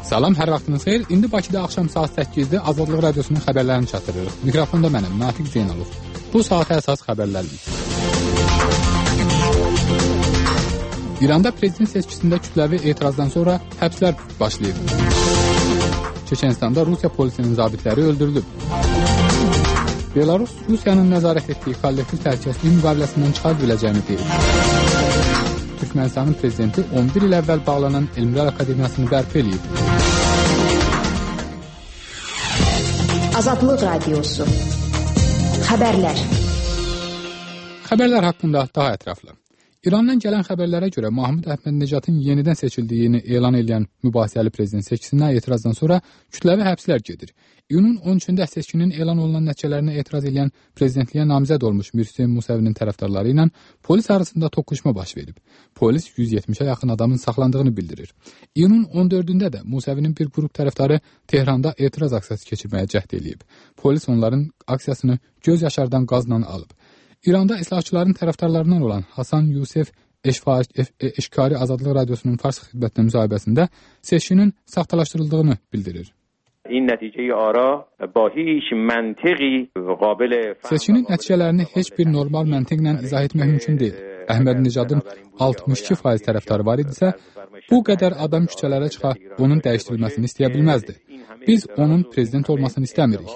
Salam, hər vaxtınız xeyir. İndi Bakıda axşam saat 8-də Azadlıq Radiosunun xəbərlərini çatdırırıq. Mikrofonda mənəm, Natiq Zeynalov. Bu saata əsas xəbərlərdir. İranda prezident seçkisində kütləvi etirazdan sonra həbslər başlayıb. Çeçenistanda Rusiya polisinin zabitləri öldürülüb. Belarus Rusiyanın nəzarət etdiyi kollektiv təhlükəsizlik müqaviləsindən çıxa biləcəyini deyir. Türkmenistanın prezidenti 11 il əvvəl bağlanan Elmlər Akademiyasını bərpa edib. Azadlıq Radiosu. Xəbərlər. Xəbərlər haqqında daha ətraflı. İrandan gələn xəbərlərə görə Mahmud Əhmədnecadın yenidən seçildiyini elan edən mübahisəli prezident seçkisinə etirazdan sonra kütləvi həbslər gedir. İyunun 13-də seçkinin elan olunan nəticələrinə etiraz edən prezidentliyə namizəd olmuş Mir Hüseyn Musəvinin tərəfdarları ilə polis arasında toqquşma baş verib. Polis 170-ə yaxın adamın saxlandığını bildirir. İyunun 14-də də Musəvinin bir qrup tərəfdarı Tehranda etiraz aksiyası keçirməyə cəhd edib. Polis onların aksiyasını göz yaşardan qazla alıb. İranda islahatçıların tərəfdarlarından olan Hasan Yusuf Eşkari Azadlıq Radiosunun Fars xidmətinin müsahibəsində seçkinin saxtalaşdırıldığını bildirir. Seçkinin nəticələrini heç bir normal məntiqlə izah etmək mümkün deyil. Əhmədnecadın 62% tərəfdarı var idisə, bu qədər adam küçələrə çıxa onun dəyişdirilməsini istəyə bilməzdi. Biz onun prezident olmasını istəmirik.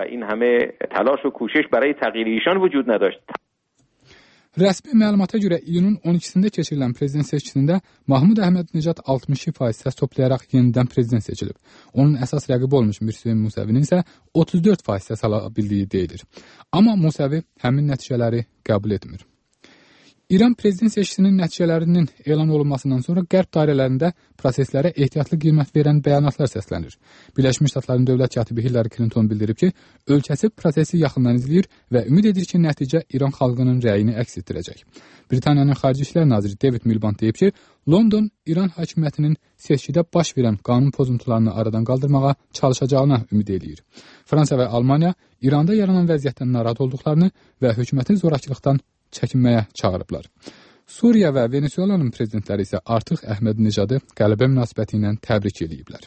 Rəsmi məlumata görə iyunun 12-sində keçirilən prezident seçkisində Mahmud Əhmədnecad 62% səs toplayaraq yenidən prezident seçilib. Onun əsas rəqibi olmuş Mir Hüseyn Musəvinin isə 34% səs ala bildiyi deyilir. Amma Musəvi həmin nəticələri qəbul etmir. İran prezident seçkisinin nəticələrinin elan olunmasından sonra qərb dairələrində proseslərə ehtiyatlı qiymət verən bəyanatlar səslənir. Birləşmiş Ştatların dövlət katibi Hillary Clinton bildirib ki, ölkəsi prosesi yaxından izləyir və ümid edir ki, nəticə İran xalqının rəyini əks etdirəcək. Britaniyanın Xarici İşlər naziri David Miliband deyib ki, London İran hakimiyyətinin seçkidə baş verən qanun pozuntularını aradan qaldırmağa çalışacağına ümid eləyir. Fransa və Almaniya İranda yaranan vəziyyətdən narahat olduqlarını və hökumətin zorakılıqdan çəkinməyə çağırıblar. Suriya və Venezuelanın prezidentləri isə artıq Əhmədnecadı qələbə münasibəti ilə təbrik ediblər.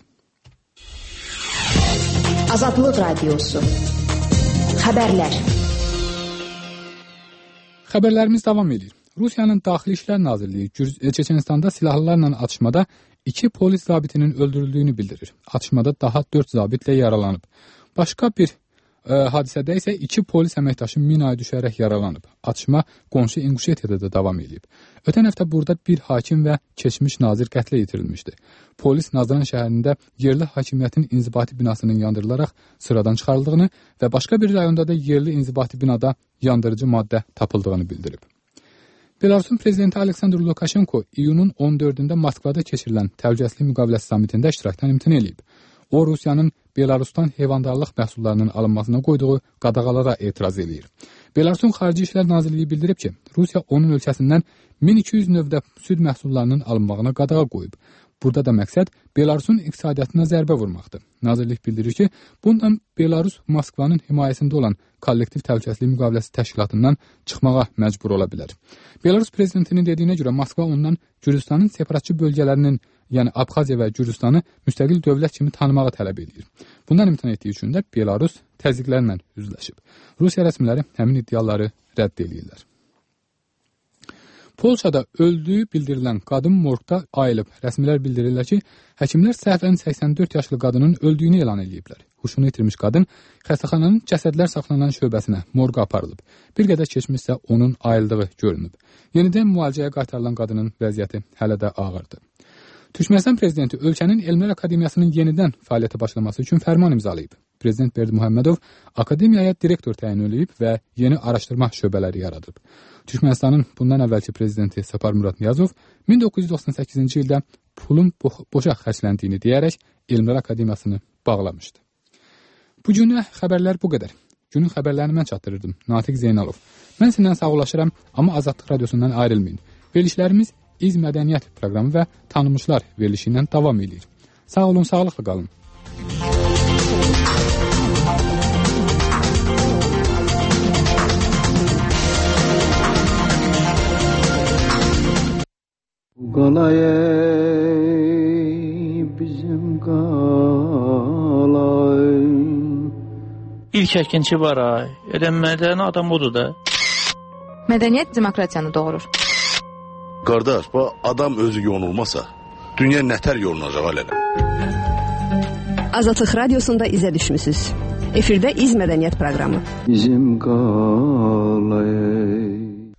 Azadlıq Radiosu. Xəbərlər. Xəbərlərimiz davam edir. Rusiyanın Daxili İşlər Nazirliyi Çeçenistanda silahlılarla atışmada 2 polis zabitinin öldürüldüyünü bildirir. Atışmada daha 4 zabitlə yaralanıb. Başqa bir hadisədə isə 2 polis əməkdaşı minaya düşərək yaralanıb. Atışma qonşu İnquşetiyada da davam edib. Ötən həftə burada bir hakim və keçmiş nazir qətlə yetirilmişdi. Polis Nazran şəhərində yerli hakimiyyətin inzibati binasının yandırılaraq sıradan çıxarıldığını və başqa bir rayonda da yerli inzibati binada yandırıcı maddə tapıldığını bildirib. Belarusun prezidenti Aleksandr Lukashenko iyunun 14-də Moskvada keçirilən təhlükəsizlik müqaviləsi samitində iştirakdan imtina edib. O, Rusiyanın Belarusdan heyvandarlıq məhsullarının alınmasına qoyduğu qadağalara etiraz edir. Belarusun Xarici İşlər Nazirliyi bildirib ki, Rusiya onun ölkəsindən 1200 növdə süd məhsullarının alınmağına qadağa qoyub. Burada da məqsəd Belarusun iqtisadiyyatına zərbə vurmaqdır. Nazirlik bildirir ki, bundan Belarus Moskvanın himayəsində olan kollektiv təhlükəsizlik müqaviləsi təşkilatından çıxmağa məcbur ola bilər. Belarus prezidentinin dediyinə görə Moskva ondan Gürcüstanın separatçı bölgələrinin, yəni Abxaziya və Gürcüstanı müstəqil dövlət kimi tanımağı tələb edir. Bundan imtina etdiyi üçün də Belarus təzyiqlərlə üzləşib. Rusiya rəsmiləri həmin iddiaları rədd edirlər. Polşada öldüyü bildirilən qadın morqda ayılıb. Rəsmilər bildirirlər ki, həkimlər səhvən 84 yaşlı qadının öldüyünü elan ediblər. Huşunu itirmiş qadın xəstəxananın cəsədlər saxlanan şöbəsinə, morqa aparılıb. Bir qədər keçmişsə onun ayıldığı görünüb. Yenidən müalicəyə qaytarılan qadının vəziyyəti hələ də ağırdır. Türkmenistan prezidenti ölkənin Elmlər Akademiyasının yenidən fəaliyyətə başlaması üçün fərman imzalayıb. Prezident Berdimuhamedov akademiyaya direktor təyin edilib və yeni araşdırma şöbələri yaradıb. Türkmenistanın bundan əvvəlki prezidenti Sapar Murad Niyazov 1998-ci ildə pulun boşa xərcləndiyini deyərək Elmlər Akademiyasını bağlamışdı. Bu günə xəbərlər bu qədər. Günün xəbərlərini mən çatdırırdım. Natiq Zeynalov. Mən sizdən sağollaşıram, amma Azadlıq Radiosundan ayrılmayın. Verilişlərimiz İz Mədəniyyət proqramı və Tanınmışlar verilişi ilə davam edir. Sağ olun, sağlıqla qalın. Qalay bizim İlk əkinçi var ay. Mədəni adam odur da. Mədəniyyət demokratiyanı doğurur. Qardaş, bu adam özü yonulmasa, dünya nətər yolunacaq hələ? Azadlıq Radiosunda izə düşmüsünüz. Efirdə İz Mədəniyyət proqramı. Bizim qalay.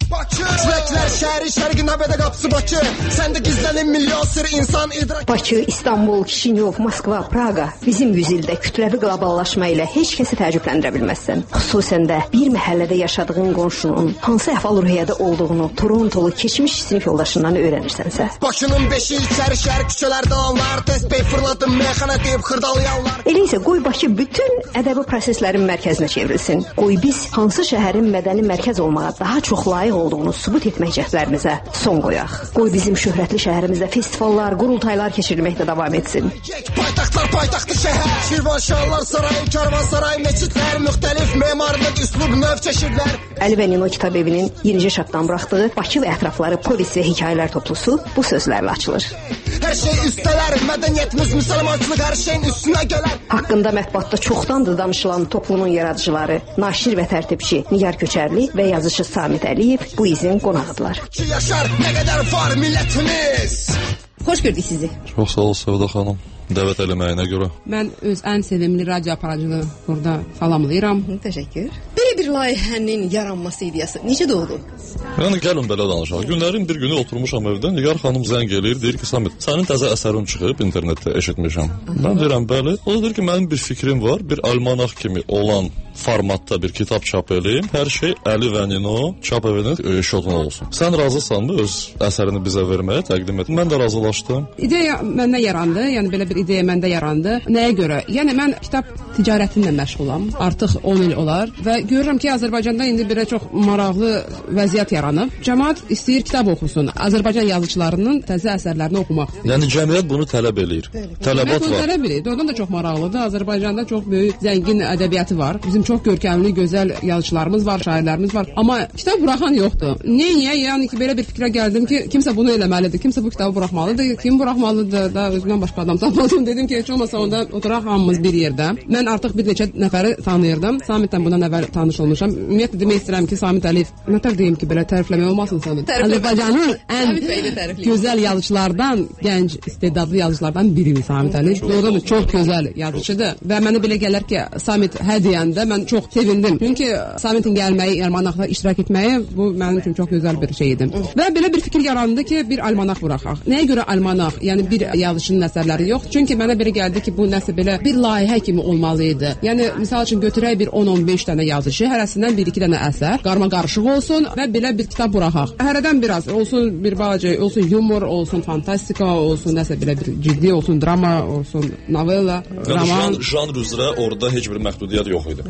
Küləklər şəhəri şərqin əbədə qapısı Bakı. Səndə gizlənən milyon sır insan idrak. Bakı, İstanbul, Kişinyov, Moskva, Praga. Bizim 100 ildə kütləvi qloballaşma ilə heç kəsi təəccübləndirə bilməzsən. Xüsusən də bir məhəllədə yaşadığın qonşunun hansı əhval-ruhiyyədə olduğunu Torontolu keçmiş sinif yoldaşından öyrənirsənsə. Bakının 5-i içəri şəhər küçələrdə olanlar, test bey fırladım, meyxana deyib xırdalayanlar. Elə isə qoy Bakı bütün ədəbi proseslərin mərkəzinə çevrilsin. Qoy biz hansı şəhərin mədəni mərkəz olmağa daha çox layiq olduğunu sübut etmək cəhdlərimizə son qoyaq. Qoy bizim şöhrətli şəhərimizdə festivallar, qurultaylar keçirilməkdə davam etsin. Paytaxtlar, paytaxtlı şəhər, Şirvanşahlar sarayı, Karvansaray, məscidlər, müxtəlif memarlıq, üslub, növ çeşidlər. Əli və Nino kitab evinin yenicə çapdan buraxdığı Bakı və ətrafları povest və hekayələr toplusu bu sözlərlə açılır. Hər şey üstələr, mədəniyyətimiz, müsəlmançılıq hər şeyin üstünə gələr. Haqqında mətbuatda çoxdandır danışılan toplumun yaradıcıları, naşir və tərtibçi Nigar Köçərli və yazıcı Samit Əliyev bu izin qonağıdırlar. Ki yaşar, nə qədər var millətimiz. Xoş gördük sizi. Çox sağ ol Səvda xanım, dəvət eləməyinə görə. Mən öz ən sevimli radio aparıcını burada salamlayıram. Təşəkkür. Belə bir layihənin yaranması ideyası necə doğdu? Yəni gəlin belə danışaq. Günlərin bir günü oturmuşam evdə, Nigar xanım zəng eləyir, deyir ki, Samit, sənin təzə əsərin çıxıb internetdə eşitmişəm. Mən deyirəm, bəli. O da deyir ki, mənim bir fikrim var, bir almanaq kimi olan formatda bir kitab çap eləyim. Hər şey Əli və Nino çap evinin şotuna olsun. Sən razısanmı öz əsərini bizə verməyə təqdim et? Mən də razılaşdım. İdeya məndə yarandı, yəni belə bir ideya məndə yarandı. Nəyə görə? Yəni mən kitab ticarətinlə məşğulam. Artıq 10 il olar və görürəm ki, Azərbaycanda indi belə çox maraqlı vəziyyət yaranıb. Cəmaət istəyir kitab oxusun. Azərbaycan yazıçılarının təzə əsərlərini oxumaq. Yəni cəmiyyət bunu tələb eləyir. Tələbat var. Tələb eləyir. Doğrudan da çox maraqlıdır. Azərbaycanda çox böyük, zəngin ədəbiyyatı var. Bizim çox görkəmli, gözəl yazıçılarımız var, şairlərimiz var. Amma kitab buraxan yoxdur. Niyə? Yəni ki, belə bir fikrə gəldim ki, kimsə bunu eləməlidir. Kimsə bu kitabı buraxmalıdır. Kim buraxmalıdır da özümdən başqa adam tapmadım. Dedim ki, heç olmasa onda oturaq hamımız bir yerdə. Mən artıq bir neçə nəfəri tanıyırdım. Samitdən bundan əvvəl tanış olmuşam. Ümumiyyətlə demək istəyirəm ki, Samit Əliyev, nətər deyim ki, belə tərifləmək olmasın Samit. Azərbaycanın ən gözəl yazıçılardan, gənc istedadlı yazıçılardan biridir Samit Əliyev. Doğrudan da çox gözəl yazıçıdır və mənə belə gəlir ki, Samit hə deyəndə mən çox sevindim. Çünki Samitin gəlməyi, almanaqda iştirak etməyi bu mənim üçün çox gözəl bir şey idi. Və belə bir fikir yarandı ki, bir almanaq buraxaq. Nəyə görə almanaq? Yəni bir yazıçının əsərləri yox. Çünki mənə belə gəldi ki, bu nəsə belə bir layihə kimi olmalı idi. Yəni misal üçün götürək bir 10-15 dənə yazıcı, hərəsindən 1-2 dənə əsər, qarma-qarışıq olsun və belə bir kitab buraxaq. Hərədən biraz olsun, bir balaca olsun yumor, olsun fantastika, olsun nəsə belə bir ciddi olsun, drama, olsun novella, roman. Janr üzrə orada heç bir məhdudiyyət yox idi.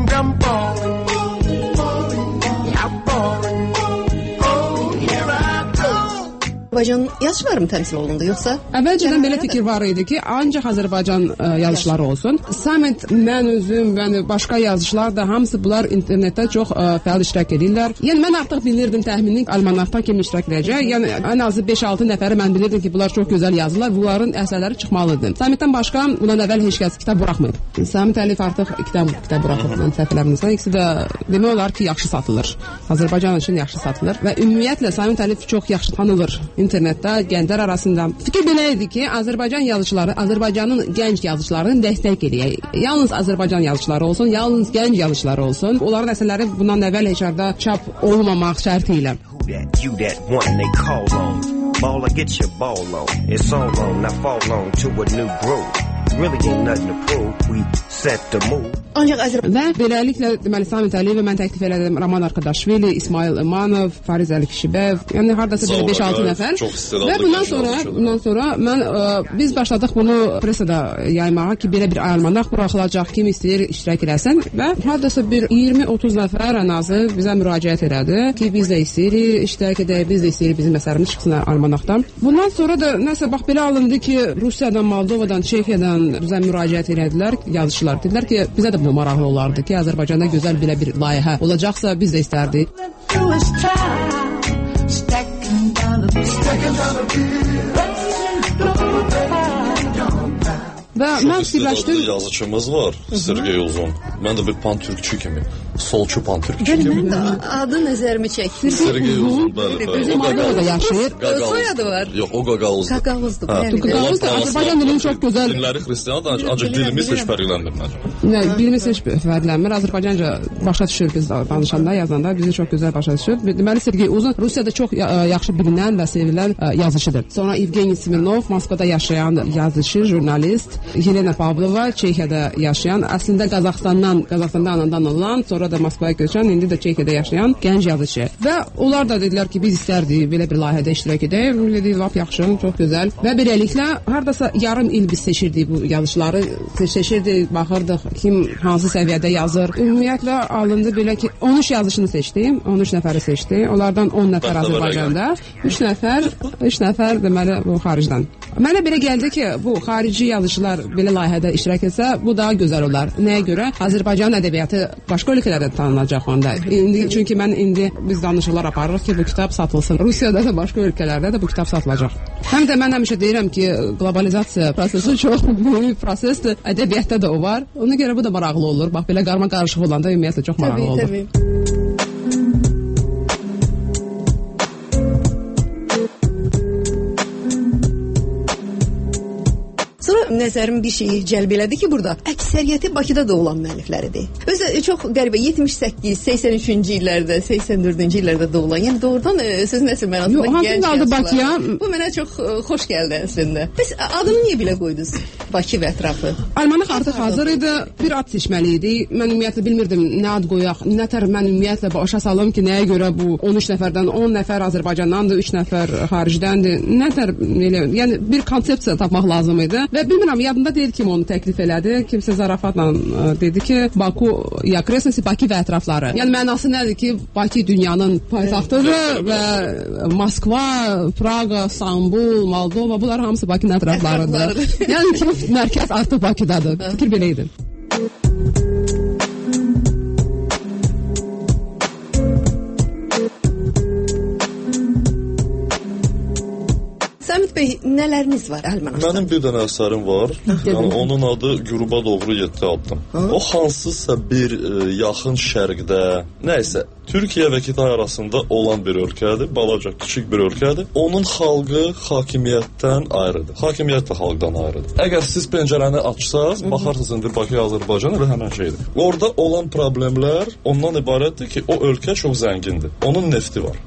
Azərbaycan yazıçıları mı təmsil olundu yoxsa? Əvvəlcədən belə fikir var idi ki, ancaq Azərbaycan yazıçıları olsun. Samit, mən özüm, başqa yazıçılar da hamısı bunlar internetdə çox fəal iştirak edirlər. Yəni mən artıq bilirdim təxmini almanaqda kim iştirak edəcək. Yəni ən azı 5-6 nəfəri mən bilirdim ki, bunlar çox gözəl yazırlar. Bunların əsərləri çıxmalıdır. Samitdən başqa bundan əvvəl heç kəs kitab buraxmayıb. Samit Əliyev artıq kitab buraxıb mənim səhifələrimizdə. İkisi də demək olar ki, yaxşı satılır. Azərbaycan üçün yaxşı satılır və ümumiyyətlə Samit Əliyev çox yaxşı tanınır internetdə, gənclər arasında. Fikir belə idi ki, Azərbaycan yazıçıları, Azərbaycanın gənc yazıçılarını dəstək edək. Yalnız Azərbaycan yazıçıları olsun, yalnız gənc yazıçıları olsun. Onların əsərləri bundan əvvəl heç yerdə çap olmamaq şərti ilə. Ancaq və beləliklə deməli Samit Əliyev mən təklif elədim Roman Arkadaşvili, İsmail İmanov, Fariz Əlikişibəyev, yəni hardasa 5-6 nəfər. Və bundan sonra mən biz başladıq bunu pressada yaymağa ki, belə bir almanaq buraxılacaq, kim istəyir iştirak eləsin və hardasa bir 20-30 nəfər ən azı bizə müraciət elədi ki, biz də istəyirik iştirak edək, biz də istəyirik bizim əsərimiz çıxsın almanaqdan. Bundan sonra da nəsə bax belə alındı ki, Rusiyadan, Moldovadan, Çexiyadan bizə müraciət elədilər yazıçılar. Dedilər ki, bizə də bu maraqlı olardı ki, Azərbaycanda gözəl belə bir layihə olacaqsa biz də istərdik. Və Və mən fikirləşdim, yazıçımız var, Sergey Uzun. Mən də bir pan-türkçü kimi, solçu pan-türkçü kimi. Mən də adı nəzərimi çəkdi. Sergey Uzun, bəli. Bizim adı da yaşayır. Soyadı var. Yox, o Qaqavuzdur. Qaqavuzdur. Qaqavuz da Azərbaycan dilinin çox gözəl. Dinləri xristiandır, ancaq dilimiz heç fərqlənmir. Dilimiz heç fərqlənmir. Azərbaycanca başa düşür biz danışanda, yazanda bizi çox gözəl başa düşür. Deməli Sergey Uzun Rusiyada çox yaxşı bilinən və sevilən yazıçıdır. Sonra Evgeniy Smirnov, Moskvada yaşayan yazıcı, jurnalist, Yelena Pavlova, Çexiyada yaşayan, əslində Qazaxstanda anadan olan, sonra da Moskvaya köçən, indi də Çexiyada yaşayan gənc yazıcı. Və onlar da dedilər ki, biz istərdik belə bir layihədə iştirak edək. Dedik, lap yaxşı, çox gözəl. Və beləliklə hardasa yarım il biz seçirdik bu yazıçıları, seçirdik, baxırdıq kim hansı səviyyədə yazır. Ümumiyyətlə alındı belə ki, 13 yazıçını seçdim, 13 nəfəri seçdim. Onlardan 10 nəfər Azərbaycanda, 3 nəfər deməli bu xaricdən. Mənə belə gəldi ki, bu xarici yazıçılar belə layihədə iştirak etsə, bu daha gözəl olar. Nəyə görə? Azərbaycan ədəbiyyatı başqa ölkələrdə tanınacaq onda. Çünki biz danışıqlar aparırıq ki, bu kitab satılsın. Rusiyada da başqa ölkələrdə də bu kitab satılacaq. Həm də mən həmişə deyirəm ki, qlobalizasiya prosesi çox böyük prosesdir. Ədəbiyyatda da o var. Ona görə bu da maraqlı olur. Bax belə qarma qarışıq olanda ümumiyyətlə çox maraqlı olur. Təbii. Nəzərim bir şeyi cəlb elədi ki, burada əksəriyyəti Bakıda doğulan müəllifləridir. Özü çox qəribə 78, 83-cü illərdə, 84-cü illərdə doğulan. Yəni doğrudan sözün əsl mənasında gənc yazıçılar. Bu mənə çox xoş gəldi əslində. Bəs adını niyə belə qoydunuz? Bakı və ətrafı. Almanıq artıq hazır idi. Bir ad seçməli idi. Mən ümumiyyətlə bilmirdim nə ad qoyaq. Nətər mən ümumiyyətlə başa salım ki, nəyə görə bu 13 nəfərdən 10 nəfər Azərbaycandandır, 3 nəfər xaricdəndir. Nətər elə, yəni bir konsepsiya tapmaq lazım idi. Və bilmirəm, yadımda deyil kim onu təklif elədi. Kimsə zarafatla dedi ki, Baku, Yakresnesi, Bakı və ətrafları. Yəni mənası nədir ki, Bakı dünyanın paytaxtıdır və Moskva, Praga, İstanbul, Moldova, bunlar hamısı Bakının ətraflarıdır. Yəni ki, mərkəz artıq Bakıdadır. Fikir belə idi. Səmid bəy, nələriniz var Əlmanasda? Mənim bir dənə əsərim var. Yəni onun adı Qüruba doğru 7 addım. O hansısa bir yaxın şərqdə, nəysə, Türkiyə və Kitay arasında olan bir ölkədir, balaca, kiçik bir ölkədir. Onun xalqı hakimiyyətdən ayrıdır. Hakimiyyət də xalqdan ayrıdır. Əgər siz pəncərəni açsaz, baxarsınız indi Bakı, Azərbaycan elə həmən şeydir. Orada olan problemlər ondan ibarətdir ki, o ölkə çox zəngindir. Onun nefti var.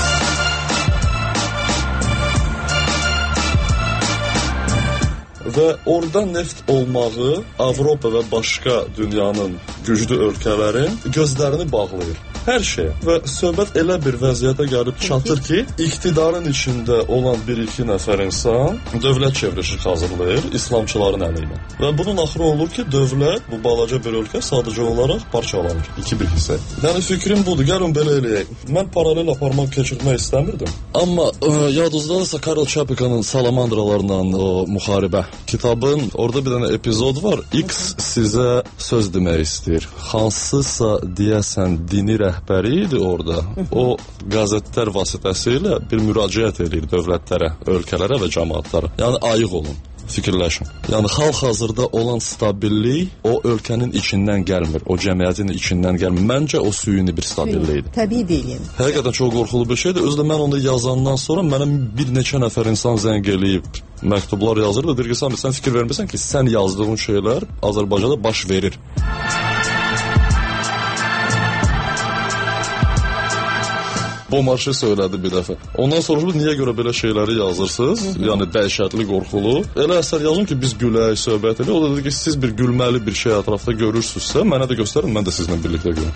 Və orada neft olmağı Avropa və başqa dünyanın güclü ölkələrin gözlərini bağlayır. Hər şeyə. Və söhbət elə bir vəziyyətə gəlib çatır ki, iqtidarın içində olan 1-2 nəfər insan dövlət çevrilişi hazırlayır İslamçıların əli ilə. Və bunun axırı olur ki, dövlət, bu balaca bir ölkə sadəcə olaraq parçalanır. 2-1 hissə. Yəni fikrim budur, gəlin belə eləyək. Mən paralel aparmaq, keçirmək istəmirdim. Amma yadınızdadırsa Karl Çapikanın Salamandralarla o müharibə kitabın orada bir dənə epizod var. X sizə söz demək istəyir. Hansısa deyəsən dini rəhbəri idi orada. O qəzetlər vasitəsilə bir müraciət edir dövlətlərə, ölkələrə və cəmaatlara. Yəni ayıq olun, fikirləşin. Yəni xalq hazırda olan stabillik o ölkənin içindən gəlmir, o cəmiyyətin içindən gəlmir. Məncə o süni bir stabillikdir. Təbii deyil. Həqiqətən çox qorxulu bir şeydir. Özdə mən onu yazandan sonra mənə bir neçə nəfər insan zəng eləyib məktublar yazır və deyir ki, sən fikir vermirsən ki, sən yazdığın şeylər Azərbaycanda baş verir. Bomarşı söylədi bir dəfə. Ondan soruşdu, niyə görə belə şeyləri yazırsınız? Yəni dəhşətli, qorxulu. Elə əsər yazın ki, biz gülək, söhbət edək. O da dedi ki, siz bir gülməli bir şey ətrafda görürsünüzsə, mənə də göstərin, mən də sizinlə birlikdə görüm.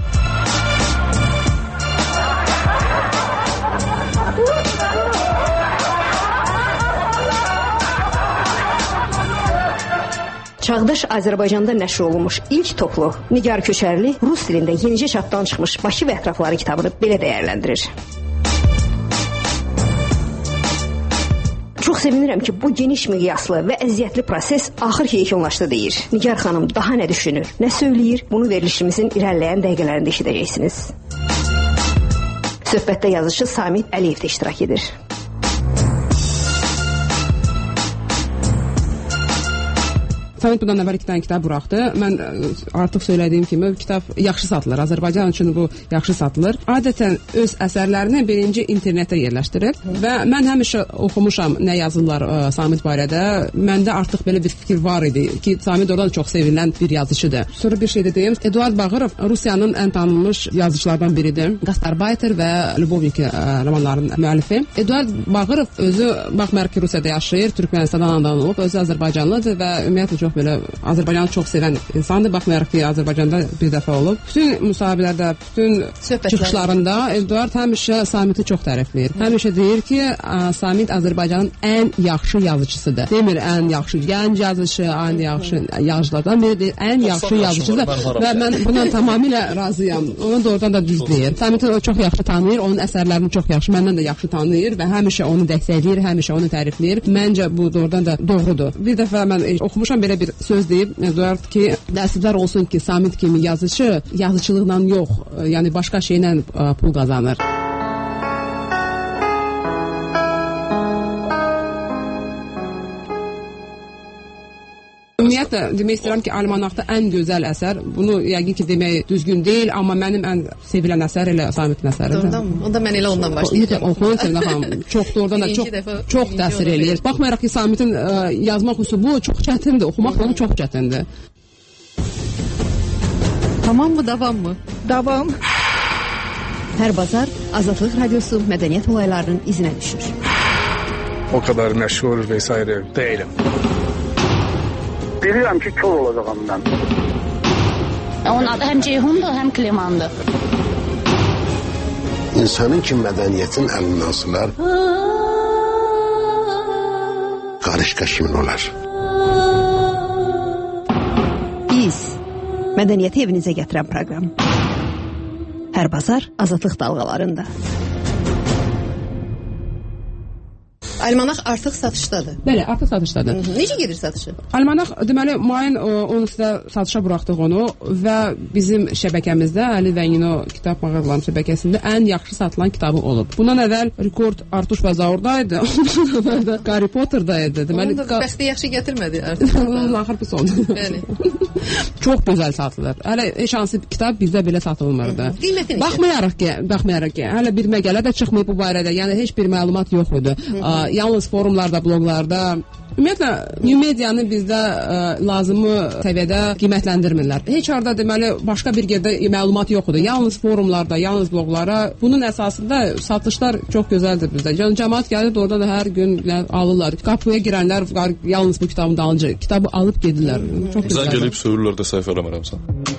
Çağdaş Azərbaycanda nəşr olunmuş ilk toplu Nigar Köçərli rus dilində yenicə çapdan çıxmış Bakı və ətrafları kitabını belə dəyərləndirir. Çox sevinirəm ki, bu geniş miqyaslı və əziyyətli proses axır ki yekunlaşdı deyir. Nigar xanım daha nə düşünür, nə söyləyir, bunu verilişimizin irəliləyən dəqiqələrində eşidəcəksiniz. Söhbətdə yazıcı Samid Əliyev də iştirak edir. Samit bundan əvvəl 2 dənə kitab buraxdı. Mən artıq söylədiyim kimi kitab yaxşı satılır. Azərbaycan üçün bu yaxşı satılır. Adətən öz əsərlərini birinci internetə yerləşdirib və mən həmişə oxumuşam nə yazırlar Samit barədə. Məndə artıq belə bir fikir var idi ki, Samit oradan çox sevilən bir yazıcıdır. Sonra bir şey də deyim. Eduard Bağırov Rusiyanın ən tanınmış yazıcılardan biridir. Gastarbayter və Lubovnik romanlarının müəllifi. Eduard Bağırov özü baxmayaraq ki, Rusiyada yaşayır, Türkmenistandan anadan olub, özü Azərbaycanlıdır və ümumiyyətlə çox belə Azərbaycanı çox sevən insandır. Baxmayaraq ki, Azərbaycanda bir dəfə olub. Bütün müsahibələrdə, bütün çıxışlarında Eduard həmişə Samiti çox tərifləyir. Həmişə deyir ki, Samit Azərbaycanın ən yaxşı yazıcısıdır. Demir ən yaxşı gənc yazıcı, ən yaxşı yazıcılardan biridir, ən yaxşı yazıcıdır və mən buna tamamilə razıyam. Onu doğrudan da düz deyir. Samiti o çox yaxşı tanıyır, onun əsərlərini çox yaxşı, məndən də yaxşı tanıyır və həmişə onu dəstəkləyir, həmişə onu tərifləyir. Məncə bu doğrudan da doğrudur. Bir dəfə mən oxumuşam belə bir söz deyib Eduard ki, təəssüflər olsun ki, Samit kimi yazıcı yazıçılıqla yox, yəni başqa şeylə pul qazanır. Ümumiyyətlə demək istəyirəm ki, Almanaqda ən gözəl əsər, bunu yəqin ki demək düzgün deyil, amma mənim ən sevilən əsər elə Samitin əsəridir. Doğrudanmı? Onda mən elə ondan başlayacağam. Oxuyun Səlinə xanım. Çox doğrudan da çox təsir eləyir. Baxmayaraq ki, Samitin yazmaq üslubu çox çətindir, oxumaq onu çox çətindir. Tamam mı, davam mı? Davam. Hər bazar Azadlıq Radiosu mədəniyyət olaylarının izinə düşür. O kadar məşhur vesaire değilim. Bilirəm ki, kör olacağım mən. Onun adı həm Ceyhundur, həm Klimandır. İnsanın ki, mədəniyyətin əlindən asılar, qarışqa kimin olar? Biz mədəniyyəti evinizə gətirən proqram. Hər bazar Azadlıq dalğalarında. Almanaq artıq satışdadır. Bəli, artıq satışdadır. Necə gedir satışı? Almanaq deməli mayın 12-də satışa buraxdıq onu və bizim şəbəkəmizdə Əli Vəngino kitab mağazalarının şəbəkəsində ən yaxşı satılan kitabı olub. Bundan əvvəl rekord Artuş və Zaurda idi. Ondan əvvəl də Harry Potter'da idi. Deməli bəxti yaxşı gətirmədi artıq. Axır pis oldu. Bəli. Çox gözəl satılır. Hələ heç hansı kitab bizdə belə satılmırdı. Baxmayaraq ki, hələ bir məqalə də çıxmayıb bu barədə. Yəni heç bir məlumat yox idi. Yalnız forumlarda, bloqlarda, ümumiyyətlə, new medianı bizdə lazımı səviyyədə qiymətləndirmirlər. Heç harda deməli başqa bir yerdə məlumat yoxdur. Yalnız forumlarda, yalnız bloqlara. Bunun əsasında satışlar çox gözəldir bizdə. Yəni cəmaət gəlir, orada da hər gün alırlar. Qapıya girənlər yalnız bu kitabın dalınca kitabı alıb gedirlər. Çox gözəl. Zəng gəlib söyürlər də səhv eləmirəmsən.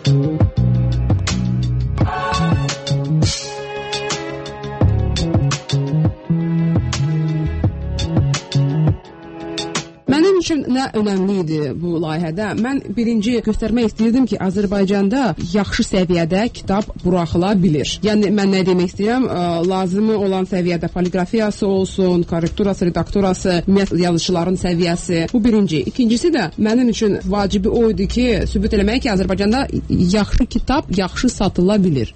Mənim üçün nə önəmli idi bu layihədə? Mən birinci göstərmək istəyirdim ki, Azərbaycanda yaxşı səviyyədə kitab buraxıla bilir. Yəni mən nə demək istəyirəm? Lazımı olan səviyyədə poliqrafiyası olsun, korrekturası, redaktorası, yazıçıların səviyyəsi. Bu birinci. İkincisi də mənim üçün vacibi o idi ki, sübut eləmək ki, Azərbaycanda yaxşı kitab yaxşı satıla bilir.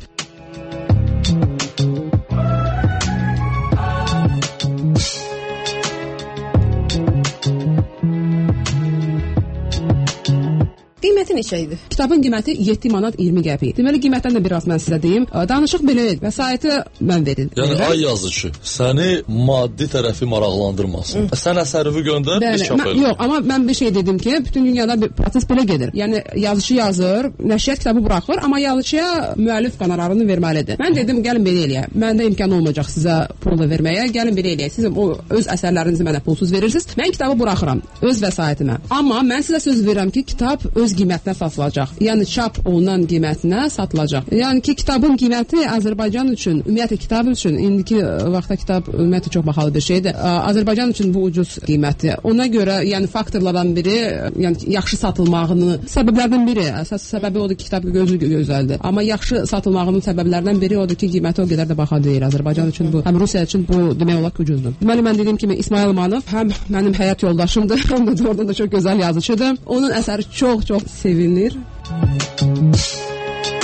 Qiyməti neçə idi? Kitabın qiyməti 7 manat 20 qəpik. Deməli qiymətdən də biraz mən sizə deyim. Danışıq belə vəsaiti mən verildim. Yəni ay yazıcı, səni maddi tərəfi maraqlandırmasın. Sən əsərini göndər, biz çap edək. Yox, amma mən bir şey dedim ki, bütün dünyada bir proses belə gedir. Yəni yazıcı yazır, nəşriyyat kitabı buraxır, amma yazıcıya müəllif qonorarını verməlidir. Mən dedim, gəlin belə eləyək. Məndə imkan olmayacaq sizə pul verməyə. Gəlin belə eləyək. Siz o öz əsərlərinizi mənə pulsuz verirsiniz. Mən kitabı buraxıram öz vəsaitimə. Amma mən sizə söz verirəm ki, kitab öz qiymətinə satılacaq. Yəni çap olunan qiymətinə satılacaq. Yəni ki, kitabın qiyməti Azərbaycan üçün, ümumiyyətlə kitab üçün indiki vaxtda kitab ümumiyyətlə çox bahalı bir şeydir. Azərbaycan üçün bu ucuz qiymətdir. Ona görə, yəni faktorlardan biri, yəni yaxşı satılmağının səbəblərdən biri, əsas səbəbi odur ki, kitab gözəldir. Amma yaxşı satılmağının səbəblərdən biri odur ki, qiyməti o qədər də baha deyil. Azərbaycan üçün bu, həm Rusiya üçün bu demək olar ki, ucuzdur. Deməli mən dediyim kimi İsmail Manov həm mənim həyat yoldaşımdır, həm də oradan da çox gözəl yazıcıdır. Onun əsəri çox sevilir.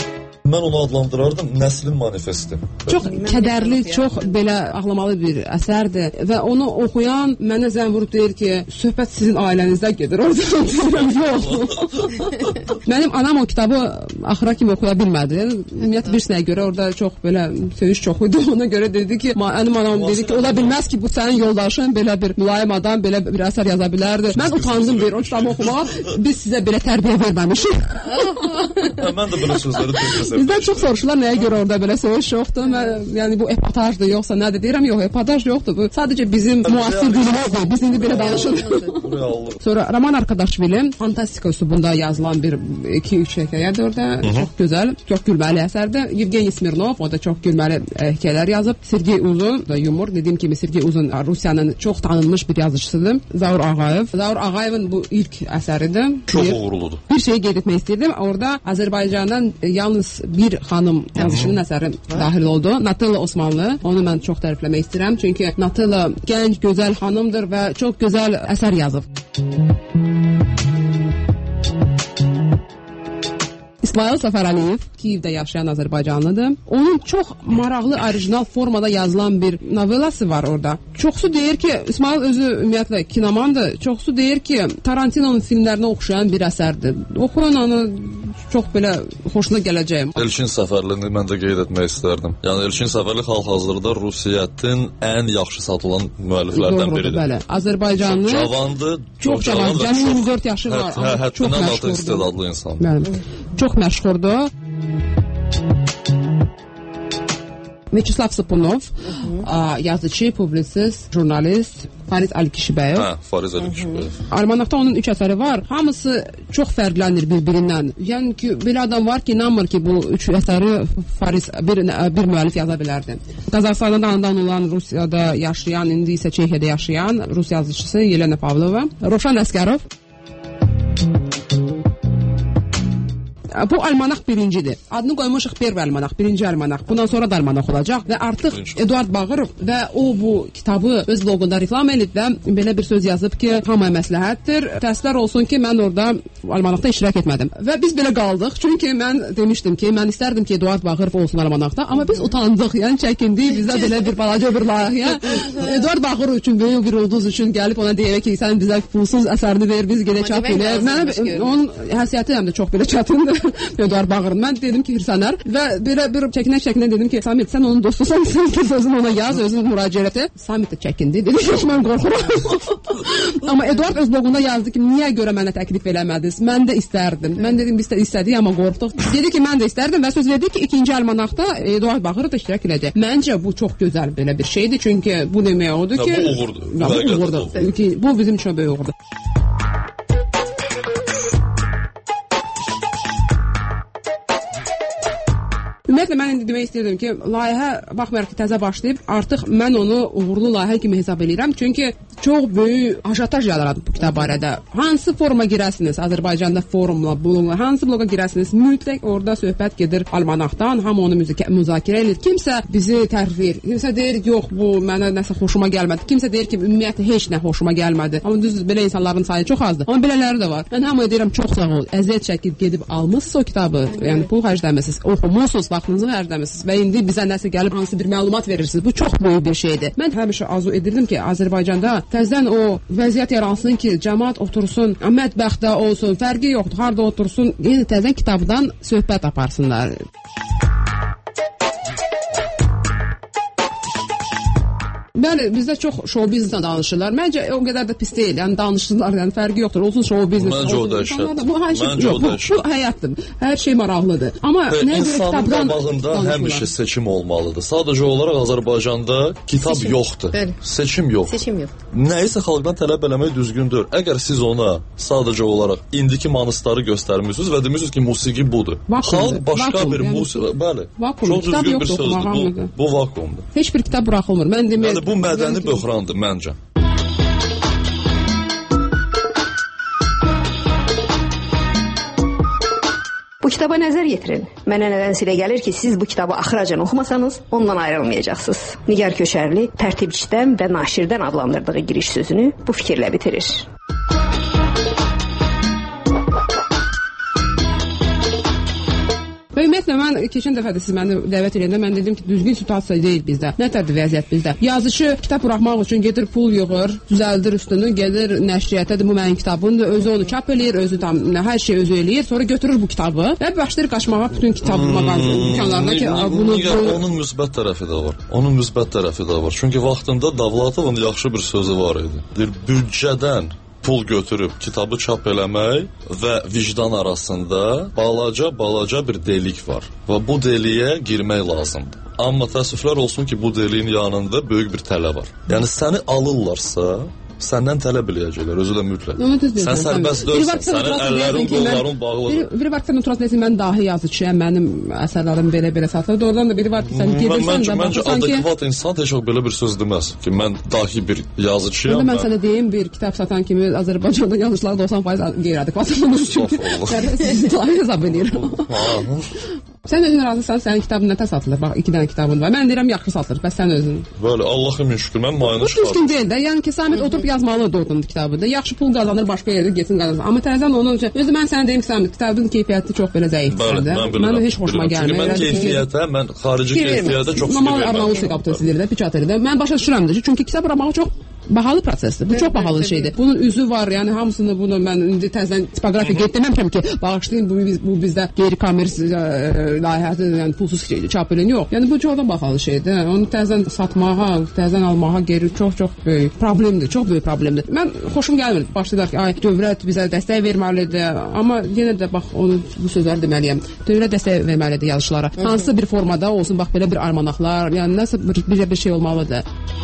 Mən onu adlandırardım nəslin manifesti. Çox kədərli, çox belə ağlamalı bir əsərdir və onu oxuyan mənə zəng vurub deyir ki, söhbət sizin ailənizdə gedir. Oradan deyirəm, yox. Mənim anam o kitabı axıra kimi oxuya bilmədi. Ümumiyyətlə bir sinəyə görə orada çox belə söyüş çox idi. Ona görə dedi ki, mənim anam dedi ki, ola bilməz ki, bu sənin yoldaşın belə bir mülayim adam belə bir əsər yaza bilərdi. Mən utandım o kitabı oxumağa. Biz sizə belə tərbiyə verməmişik. Mən də belə sözləri tez-tez bizdən çox soruşurlar nəyə görə orada belə söyüş yoxdur. Yəni bu epatajdır yoxsa nədir deyirəm, yox, epataj yoxdur. Bu sadəcə bizim müasir dilimizdir. Biz indi belə danışırıq. Sonra Roman Arkadaşvili fantastika üslubunda yazılan bir 2-3 hekayədir orada. Çox gözəl, çox gülməli əsərdir. Yevgeniy Smirnov o da çox gülməli hekayələr yazıb. Sergey Uzun da yumor. Dediyim kimi Sergey Uzun Rusiyanın çox tanınmış bir yazıcısıdır. Zaur Ağayev. Zaur Ağayevin bu ilk əsəridir. Çox uğurludur. Bir şey qeyd etmək istəyirdim. Orada Azərbaycandan yalnız bir xanım yazıçının əsəri dahil oldu. Natilla Osmanlı. Onu mən çox tərifləmək istəyirəm. Çünki Natilla gənc, gözəl xanımdır və çox gözəl əsər yazıb. İsmail Səfərəliyev Kiyevdə yaşayan Azərbaycanlıdır. Onun çox maraqlı, orijinal formada yazılan bir novelası var orada. Çoxsu deyir ki, İsmail özü ümumiyyətlə kinomandır. Çoxsu deyir ki, Tarantinonun filmlərinə oxşayan bir əsərdir. Oxuyun onu, çox belə xoşuna gələcəyim. Elçin Səfərlini mən də qeyd etmək istərdim. Yəni Elçin Səfərli hal-hazırda Rusiyyətin ən yaxşı satılan müəlliflərdən biridir. Bəli. Azərbaycanlı. Çox cavandır. Çox cavan. Yəni 24 yaşı var. Həddindən artıq istedadlı insan. Bəli. Çox məşhurdur. Vyacheslav Sapunov, yazıcı, publisist, jurnalist, Fariz Əlikişibəyev. Fariz Əlikişibəyev. Almanaqda onun 3 əsəri var. Hamısı çox fərqlənir bir-birindən. Yəni ki, belə adam var ki, inanmır ki, bu 3 əsəri Fariz bir müəllif yaza bilərdi. Qazaxıstandan anadan olan, Rusiyada yaşayan, indi isə Çexiyada yaşayan Rus yazıcısı Yelena Pavlova, Roşan Əsgərov. Bu almanaq birincidir. Adını qoymuşuq Perv almanaq, birinci almanaq. Bundan sonra da almanaq olacaq və artıq Eduard Bağırov və o bu kitabı öz blogunda reklam edib və belə bir söz yazıb ki, hamıya məsləhətdir. Təəssüflər olsun ki, mən orada almanaqda iştirak etmədim. Və biz belə qaldıq. Çünki mən demişdim ki, mən istərdim ki, Eduard Bağırov olsun almanaqda, amma biz utandıq. Yəni çəkindik. Bizdə belə bir balaca bir layihə. Eduard Bağırov üçün, böyük bir ulduz üçün gəlib ona deyək ki, sən bizə pulsuz əsərini ver, biz gedək çap elə. Mənə onun həsiyyəti həm də çox belə çətindir. Eduard Bağırov. Mən dedim ki, hirsanər və belə bir çəkinə dedim ki, Samit, sən onun dostusan, sən sözünü ona yaz, özünün müraciəti. Samit də çəkindi. Dedi ki, mən qorxuram. Amma Eduard öz blogunda yazdı ki, niyə görə mənə təklif eləmədiniz? Mən də istərdim. Mən dedim, biz də istədik, amma qorxduq. Dedi ki, mən də istərdim və söz verdi ki, ikinci almanaqda Eduard Bağırov da iştirak edəcək. Məncə bu çox gözəl belə bir şeydir. Çünki bu demək odur ki, bu uğurdur. Bu bizim üçün böyük uğurdur. Ümumiyyətlə mən indi demək istəyirdim ki, layihə baxmayaraq ki, təzə başlayıb, artıq mən onu uğurlu layihə kimi hesab edirəm. Çünki çox böyük ajotaj yaradı bu kitab barədə. Hansı foruma girəsiniz, Azərbaycanda forumla, hansı bloqa girəsiniz, mütləq orada söhbət gedir almanaqdan, hamı onu müzakirə edir. Kimsə bizi tərif edir, kimsə deyir, yox, bu mənə nəsə xoşuma gəlmədi. Kimsə deyir ki, ümumiyyətlə heç nə xoşuma gəlmədi. Amma düzdür, belə insanların sayı çox azdır. Amma belələri də var. Mən hamıya deyirəm, çox sağ ol. Əziyyət çəkib gedib almısınız o kitabı, yəni pul xərcləmisiniz, oxumusunuz, vaxtınızı xərcləmisiniz və indi bizə nəsə gəlib hansı bir məlumat verirsiniz. Bu çox böyük bir şeydir. Mən həmişə arzu edirdim ki, Azərbaycanda təzədən o vəziyyət yaransın ki, cəmaət otursun, mətbəxdə olsun, fərqi yoxdur, harda otursun, yəni təzədən kitabdan söhbət aparsınlar. Bəli, bizdə çox show bizneslə danışırlar. Məncə o qədər də pis deyil. Yəni danışırlar, yəni fərqi yoxdur. Olsun show biznes. Məncə o da işlədir. Bu həyatdır. Hər şey maraqlıdır. Amma nə görə kitabdan qabağında həmişə seçim olmalıdır. Sadəcə olaraq Azərbaycanda kitab yoxdur. Seçim yoxdur. Seçim yoxdur. Nəyisə xalqdan tələb eləmək düzgündür. Əgər siz ona sadəcə olaraq indiki manistları göstərmisiniz və demirsiniz ki, musiqi budur. Xalq başqa bir musiqi, bəli. Çox düzgün bir sözdür. Bu vakuumdur. Heç bir kitab buraxılmır. Mən demək bu mədəni böhrandır məncə. Bu kitaba nəzər yetirin. Mənə nədənsə elə gəlir ki, siz bu kitabı axıracan oxumasanız, ondan ayrılmayacaqsınız. Nigar Köçərli tərtibçidən və naşirdən adlandırdığı giriş sözünü bu fikirlə bitirir. Və ümumiyyətlə mən keçən dəfə də siz məni dəvət edəndə mən dedim ki, düzgün situasiya deyil bizdə. Nətərdir vəziyyət bizdə? Yazıçı kitab buraxmaq üçün gedir pul yığır, düzəldir üstünü, gedir nəşriyyətədir bu mənim kitabımdır, özü onu çap eləyir, özü tam hər şey özü eləyir, sonra götürür bu kitabı və başlayır qaçmağa bütün kitab mağazı dükkanlarına ki, onun müsbət tərəfi də var. Onun müsbət tərəfi də var. Çünki vaxtında Davlatovun yaxşı bir sözü var idi. Bir büdcədən pul götürüb kitabı çap eləmək və vicdan arasında balaca bir delik var və bu deliyə girmək lazımdır. Amma təəssüflər olsun ki, bu deliyin yanında böyük bir tələ var. Yəni səni alırlarsa, səndən tələb eləyəcəklər, özü də mütləq. Sən sərbəst deyilsən, sənin əllərin, qolların bağlıdır. Biri var ki, sən oturasın desin, mən dahi yazıçıyam, mənim əsərlərim belə satılır. Doğrudan da biri var ki, sən gedirsən və məncə adekvat insan heç o belə bir söz deməz ki, mən dahi bir yazıçıyam. Mən sənə deyim, bir kitab satan kimi Azərbaycanda yazıçılar 90% qeyri-adekvat olur. Çünki sizi dahi hesab edirəm. Sən özün razısan, sənin kitabın nətə satılır? Bax, 2 dənə kitabın var. Mən deyirəm, yaxşı satılır. Bəs sən özün? Bəli, Allah'a min şükür, mən mayını çıxardım. Bu düzgün deyil də. Yəni ki, Samit oturub yazmalıdır orada kitabı da. Yaxşı pul qazanır, başqa yerdə getsin qazansın. Amma təzən onun üçün, özü mən sənə deyim ki, Samit, kitabın keyfiyyəti çox belə zəifdir. Mən heç xoşuma gəlmir. Mən keyfiyyətə, mən xarici keyfiyyətə çox fikir vermirəm. Normal arnavusi kapitalistidir də, piçateri də. Mən başa düşürəm də. Çünki kitab buraxmaq çox bahalı prosesdir. Bu çox bahalı şeydir. Bunun üzü var. Yəni hamısını bunu mən indi təzədən tipoqrafiya qeyd deməmişəm ki, bağışlayın bu bizdə qeyri-kommersiya layihədir, yəni pulsuz çap edin. Yox. Yəni bu çox da bahalı şeydir. Onu təzədən satmağa, təzədən almağa geri çox böyük problemdir. Çox böyük problemdir. Mən xoşum gəlmir. Başlayırlar ki, ay dövlət bizə dəstək verməlidir. Amma yenə də bax onu bu sözləri deməliyəm. Dövlət dəstək verməlidir yazıçılara. Hansısa bir formada olsun, bax belə bir almanaqlar, yəni nəsə bir şey olmalıdır.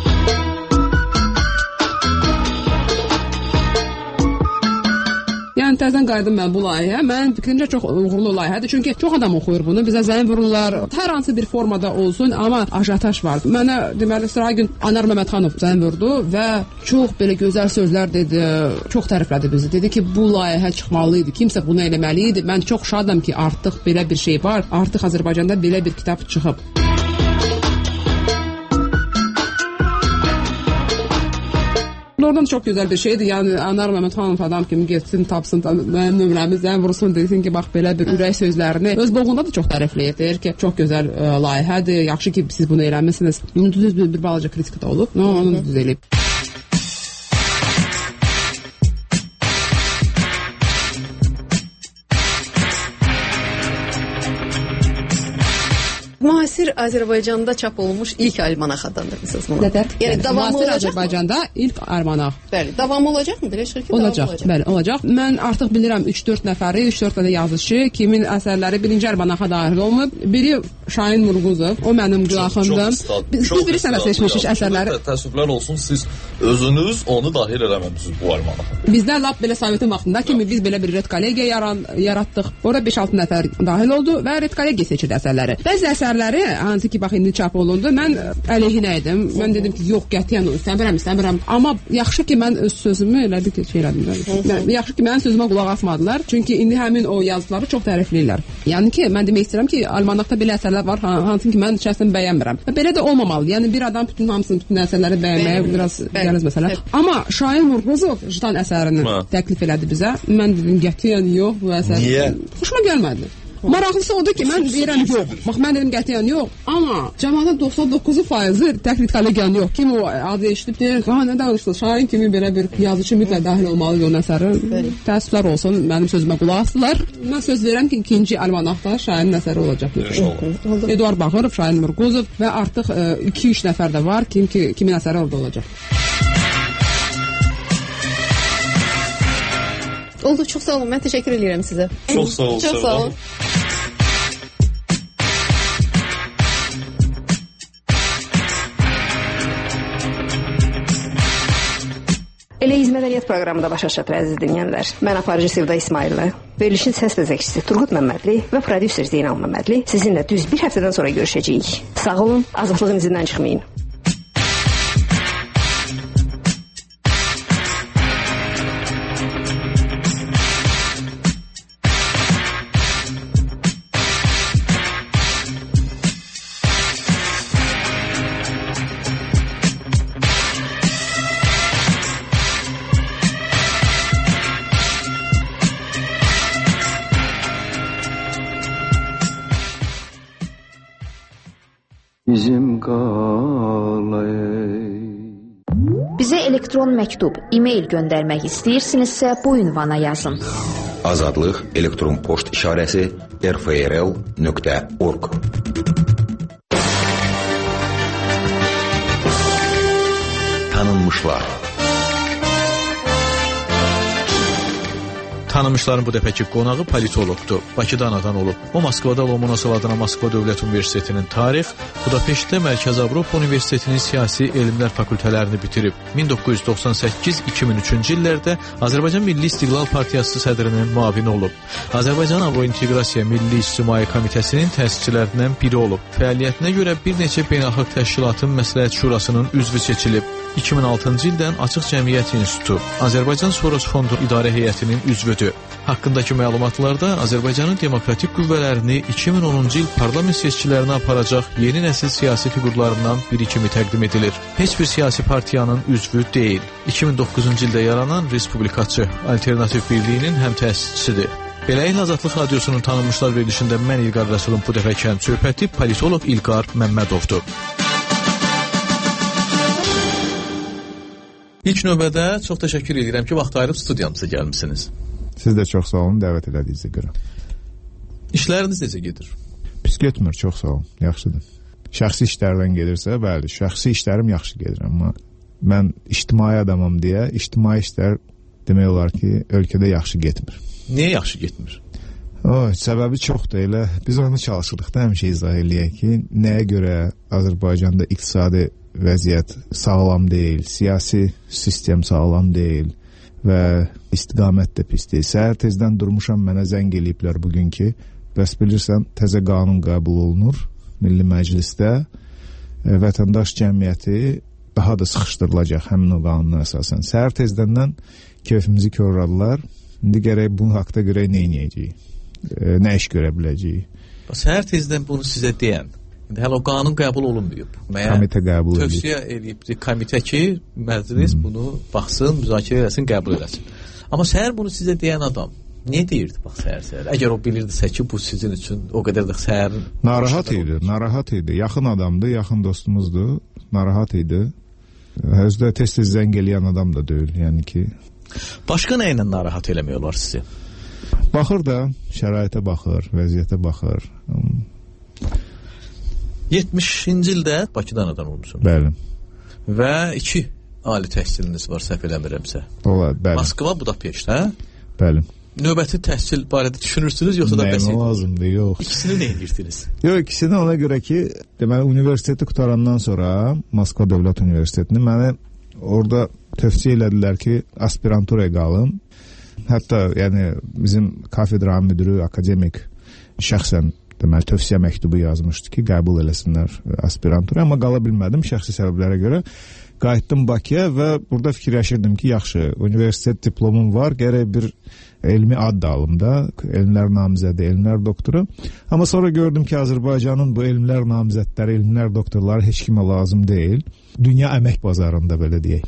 Yəni təzədən qayıdım mən bu layihəyə. Mənim fikrimcə çox uğurlu layihədir. Çünki çox adam oxuyur bunu. Bizə zəng vururlar. Hər hansı bir formada olsun, amma ajotaj var. Mənə deməli sıra gün Anar Məmmədxanov zəng vurdu və çox belə gözəl sözlər dedi. Çox təriflədi bizi. Dedi ki, bu layihə çıxmalı idi. Kimsə bunu eləməli idi. Mən çox şadam ki, artıq belə bir şey var. Artıq Azərbaycanda belə bir kitab çıxıb. Oradan çox gözəl bir şeydir. Yəni Anar Məmmədxanov adam kimi getsin, tapsın, mənim nömrəmizdən vursun, desin ki, bax belə bir ürək sözlərini öz blogunda da çox tərifləyir. Deyir ki, çox gözəl layihədir. Yaxşı ki, siz bunu eləmisiniz. Düz bir balaca kritik də olub. Onu düz eləyib. Müasir Azərbaycanda çap olunmuş ilk almanaq adlandırmışsınız bunu. Nədir? Yəni davamı müasir olacaq Azərbaycanda ilk almanaq. Bəli, davamı olacaqmı? Belə çıxır ki, olacaq. Bəli, olacaq. Mən artıq bilirəm 3-4 nəfəri, 3-4 dənə yazıçı, kimin əsərləri birinci almanaxa daxil olunub. Biri Şahin Murquzov, o mənim qulağımdır. Biz bir sənə seçmişik əsərləri. Təəssüflər olsun, siz özünüz onu dahil eləməmisiniz bu almanaxa. Bizdə lap belə Sovetin vaxtında kimi biz belə bir red kollegiya yaratdıq. Orada 5-6 nəfər daxil oldu və red kollegiya seçildi əsərləri. Bəzi əsərləri, hansı ki, bax, indi çap olundu, mən əleyhinə idim. Mən dedim ki, yox, qətiyyən istəmirəm. Amma yaxşı ki, mən öz sözümü elədik ki, yaxşı ki, mənim sözümə qulaq asmadılar. Çünki indi həmin o yazıları çox tərifləyirlər. Yəni ki, mən demək istəyirəm ki, almanaqda belə əsərlər var, hansı ki, mən şəxsən bəyənmirəm. Və belə də olmamalı. Yəni bir adam bütün əsərləri bəyənməyə biraz gəliz məsələ. Amma Şahin Murquzov Jitan əsərini təklif elədi bizə. Mən dedim, qətiyyən yox, bu əsər. Niyə? Xoşuma gəlmədi. Maraqlısı odur ki, mən deyirəm yox. Bax, mən dedim qətiyyən yox. Amma cəmaatın 99% təklif kollegiyan yox. Kim o adı eşidib deyir, nə danışdınız? Şahin kimi belə bir yazıcı mütləq dahil olmalı yol əsəri. Təəssüflər olsun, mənim sözümə qulaq asdılar. Mən söz verirəm ki, ikinci almanaqda Şahinin əsəri olacaq. Eduard Bağırov, Şahin Murquzov və artıq 2-3 nəfər də var, kimin əsəri orada olacaq. Oldu, çox sağ olun. Mən təşəkkür edirəm sizə. Çox sağ olun. Çox sağ olun. Elə İzmədəniyyət proqramında başa çatır, əziz dinləyənlər. Mən aparıcı Sevda İsmaillə, verilişin səs təzəkçisi Turqut Məmmədli və prodüser Zeynal Məmmədli sizinlə düz bir həftədən sonra görüşəcəyik. Sağ olun, azadlığın izindən çıxmayın. elektron məktub, e-mail göndərmək istəyirsinizsə bu ünvana yazın. Azadlıq elektron poçt işarəsi rfrl.org. Tanınmışlar. Tanınmışların bu dəfəki qonağı politologdur. Bakıda anadan olub. O Moskvada Lomonosov adına Moskva Dövlət Universitetinin tarix, Budapeştdə Mərkəzi Avropa Universitetinin siyasi elmlər fakültələrini bitirib. 1998-2003-cü illərdə Azərbaycan Milli İstiqlal Partiyası sədrinin müavini olub. Azərbaycan Avrointeqrasiya Milli İctimai Komitəsinin təsisçilərindən biri olub. Fəaliyyətinə görə bir neçə beynəlxalq təşkilatın məsləhət şurasının üzvü seçilib. 2006-cı ildən Açıq Cəmiyyət İnstitutu, Azərbaycan Soros Fondu İdarə Heyətinin üzvüdür. Haqqındakı məlumatlarda Azərbaycanın demokratik qüvvələrini 2010-cu il parlament seçkilərinə aparacaq yeni nəsil siyasi fiqurlarından biri kimi təqdim edilir. Heç bir siyasi partiyanın üzvü deyil. 2009-cu ildə yaranan Respublikaçı Alternativ Birliyinin həm təsisçisidir. Beləliklə Azadlıq Radiosunun tanınmışlar verilişində mən İlqar Rəsulun bu dəfəki söhbəti politoloq İlqar Məmmədovdur. İlk növbədə çox təşəkkür edirəm ki, vaxt ayırıb studiyamıza gəlmisiniz. Siz də çox sağ olun, dəvət elədiyinizə görə. İşləriniz necə gedir? Pis getmir, çox sağ olun, yaxşıdır. Şəxsi işlərdən gedirsə, bəli, şəxsi işlərim yaxşı gedir, amma mən ictimai adamam deyə, ictimai işlər demək olar ki, ölkədə yaxşı getmir. Niyə yaxşı getmir? Səbəbi çoxdur, elə biz onu çalışırıq da həmişə izah eləyək ki, nəyə görə Azərbaycanda iqtisadi vəziyyət sağlam deyil, siyasi sistem sağlam deyil və istiqamət də pisdir. Səhər tezdən durmuşam, mənə zəng eləyiblər bugün ki, bəs bilirsən, təzə qanun qəbul olunur Milli Məclisdə, vətəndaş cəmiyyəti daha da sıxışdırılacaq həmin o qanuna əsasən. Səhər tezdəndən keyfimizi körradılar, indi gərək bunun haqda görək nə edəcəyik, nə iş görə biləcəyik. Səhər tezdən bunu sizə deyən, hələ o qanun qəbul olunmayıb. Komitə qəbul edib. Tövsiyə edib komitə ki, məclis bunu baxsın, müzakirə eləsin, qəbul eləsin. Amma səhər bunu sizə deyən adam nə deyirdi bax səhər? Əgər o bilirdisə ki, bu sizin üçün o qədər də səhərin narahat idi. Yaxın adamdı, yaxın dostumuzdu, narahat idi. Özdə tez-tez zəng eləyən adam da deyil, yəni ki. Başqa nə ilə narahat eləmək olar sizi? Baxır da, şəraitə baxır, vəziyyətə baxır. 70-ci ildə Bakıda anadan olmuşsunuz. Bəli. Və 2 ali təhsiliniz var, səhv eləmirəmsə. Olar, bəli. Moskva, Budapeşt, hə? Bəli. Növbəti təhsil barədə düşünürsünüz, yoxsa da bəs? Nə lazımdır, yox. İkisini nə edirsiniz? Yox, ikisini ona görə ki, deməli, universiteti qutarandan sonra Moskva Dövlət Universitetini mənə orada tövsiyə elədilər ki, aspiranturaya qalım. Hətta, yəni, bizim kafedranın müdürü, akademik şəxsən deməli, tövsiyə məktubu yazmışdı ki, qəbul eləsinlər aspirantura, amma qala bilmədim şəxsi səbəblərə görə. Qayıtdım Bakıya və burada fikirləşirdim ki, yaxşı, universitet diplomum var, gərək bir elmi ad da alım da, elmlər namizədi, elmlər doktoru. Amma sonra gördüm ki, Azərbaycanın bu elmlər namizədləri, elmlər doktorları heç kimə lazım deyil. Dünya əmək bazarında, belə deyək.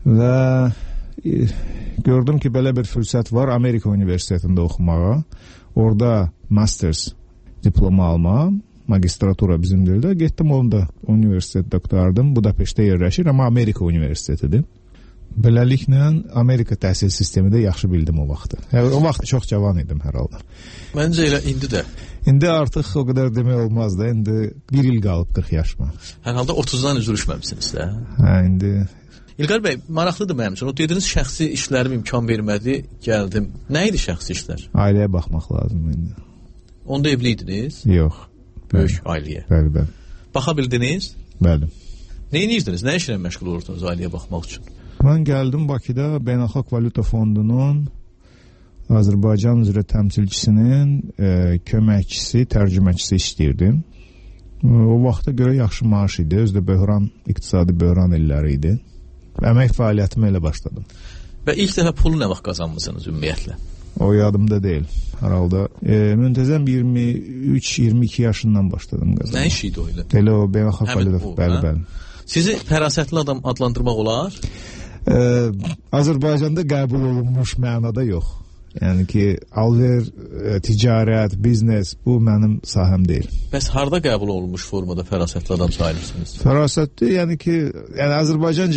Və gördüm ki, belə bir fürsət var Amerika Universitetində oxumağa. Orada masters diplomu alma, magistratura bizim dildə. Getdim onda universitetdə qutardım. Budapeştdə yerləşir, amma Amerika Universitetidir. Beləliklə, Amerika təhsil sistemi də yaxşı bildim o vaxtı. O vaxt çox cavan idim hər halda. Məncə elə indi də. İndi artıq o qədər demək olmaz da. İndi 1 il qalıb 40 yaşıma. Hər halda 30-dan üzrüşməmisiniz də. Hə, indi... İlqar bəy, maraqlıdır mənim üçün. O dediniz, şəxsi işlərim imkan vermədi, gəldim. Nə idi şəxsi işlər? Ailəyə baxmaq lazım indi. Onda evliydiniz? Yox. Böyük ailəyə. Bəli, bəli. Baxa bildiniz? Bəli. Nə edirdiniz? Nə işlə məşğul olurdunuz ailəyə baxmaq üçün? Mən gəldim Bakıda Beynəlxalq Valyuta Fondunun Azərbaycan üzrə təmsilçisinin köməkçisi, tərcüməçisi işləyirdim. O vaxta görə yaxşı maaş idi. Özdə böhran, iqtisadi böhran illəri idi. Əmək fəaliyyətimi elə başladım. Və ilk dəfə pulu nə vaxt qazanmısınız ümumiyyətlə? O yadımda deyil. Hər halda müntəzəm 23-22 yaşından başladım qazanma. Nə iş idi o ilə? Elə o beynəlxalq valyuta, bəli. Sizi fərasətli adam adlandırmaq olar? Azərbaycanda qəbul olunmuş mənada yox. Yəni ki, alver, ticarət, biznes, bu mənim sahəm deyil. Bəs harda qəbul olunmuş formada fərasətli adam sayılırsınız? Fərasətli, yəni ki, Azərbaycanca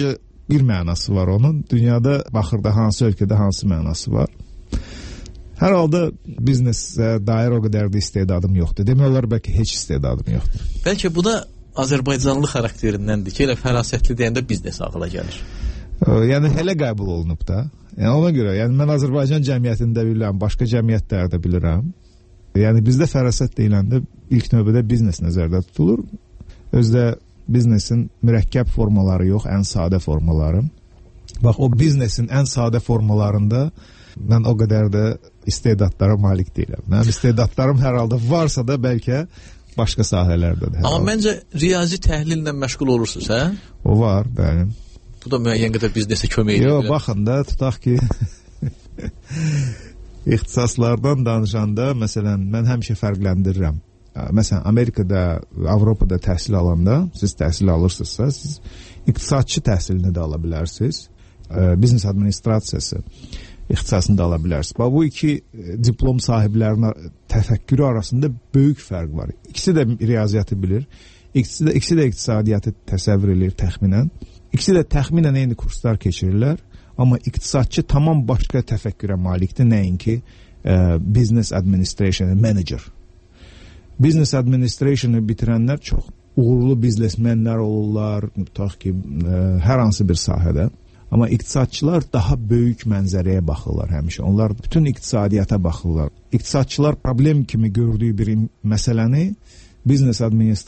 bir mənası var onun. Dünyada baxırda hansı ölkədə hansı mənası var. Hər halda biznesə dair o qədər də istedadım yoxdur. Demək olar bəlkə heç istedadım yoxdur. Bəlkə bu da Azərbaycanlı xarakterindəndir ki, elə fərasətli deyəndə biznes ağla gəlir. Yəni hələ qəbul olunub da. Yəni ona görə, yəni mən Azərbaycan cəmiyyətində bilirəm, başqa cəmiyyətlərdə bilirəm. Yəni bizdə fərasət deyiləndə ilk növbədə biznes nəzərdə tutulur. Özdə biznesin mürəkkəb formaları yox, ən sadə formaları. Bax, o biznesin ən sadə formalarında mən o qədər də istedadlara malik deyiləm. Mənim istedadlarım hər halda varsa da bəlkə başqa sahələrdədir. Amma məncə riyazi təhlillə məşğul olursunuz, hə? O var, bəli. Bu da müəyyən qədər biznesə kömək edir. Yox, baxın da, tutaq ki ixtisaslardan danışanda, məsələn, mən həmişə fərqləndirirəm. Məsələn, Amerikada, Avropada təhsil alanda, siz təhsil alırsınızsa, siz iqtisadçı təhsilini də ala bilərsiniz. Biznes administrasiyası ixtisasını da ala bilərsiniz. Bu iki diplom sahiblərinin təfəkkürü arasında böyük fərq var. İkisi də riyaziyyatı bilir. İkisi də iqtisadiyyatı təsəvvür edir təxminən. İkisi də təxminən eyni kurslar keçirirlər. Amma iqtisadçı tamam başqa təfəkkürə malikdir. Nəinki business administration manager. Business administration'ı bitirənlər çox uğurlu biznesmenlər olurlar, tutaq ki, hər hansı bir sahədə. Amma iqtisadçılar daha böyük mənzərəyə baxırlar həmişə. Onlar bütün iqtisadiyyata baxırlar. İqtisadçılar problem kimi gördüyü bir məsələni biznes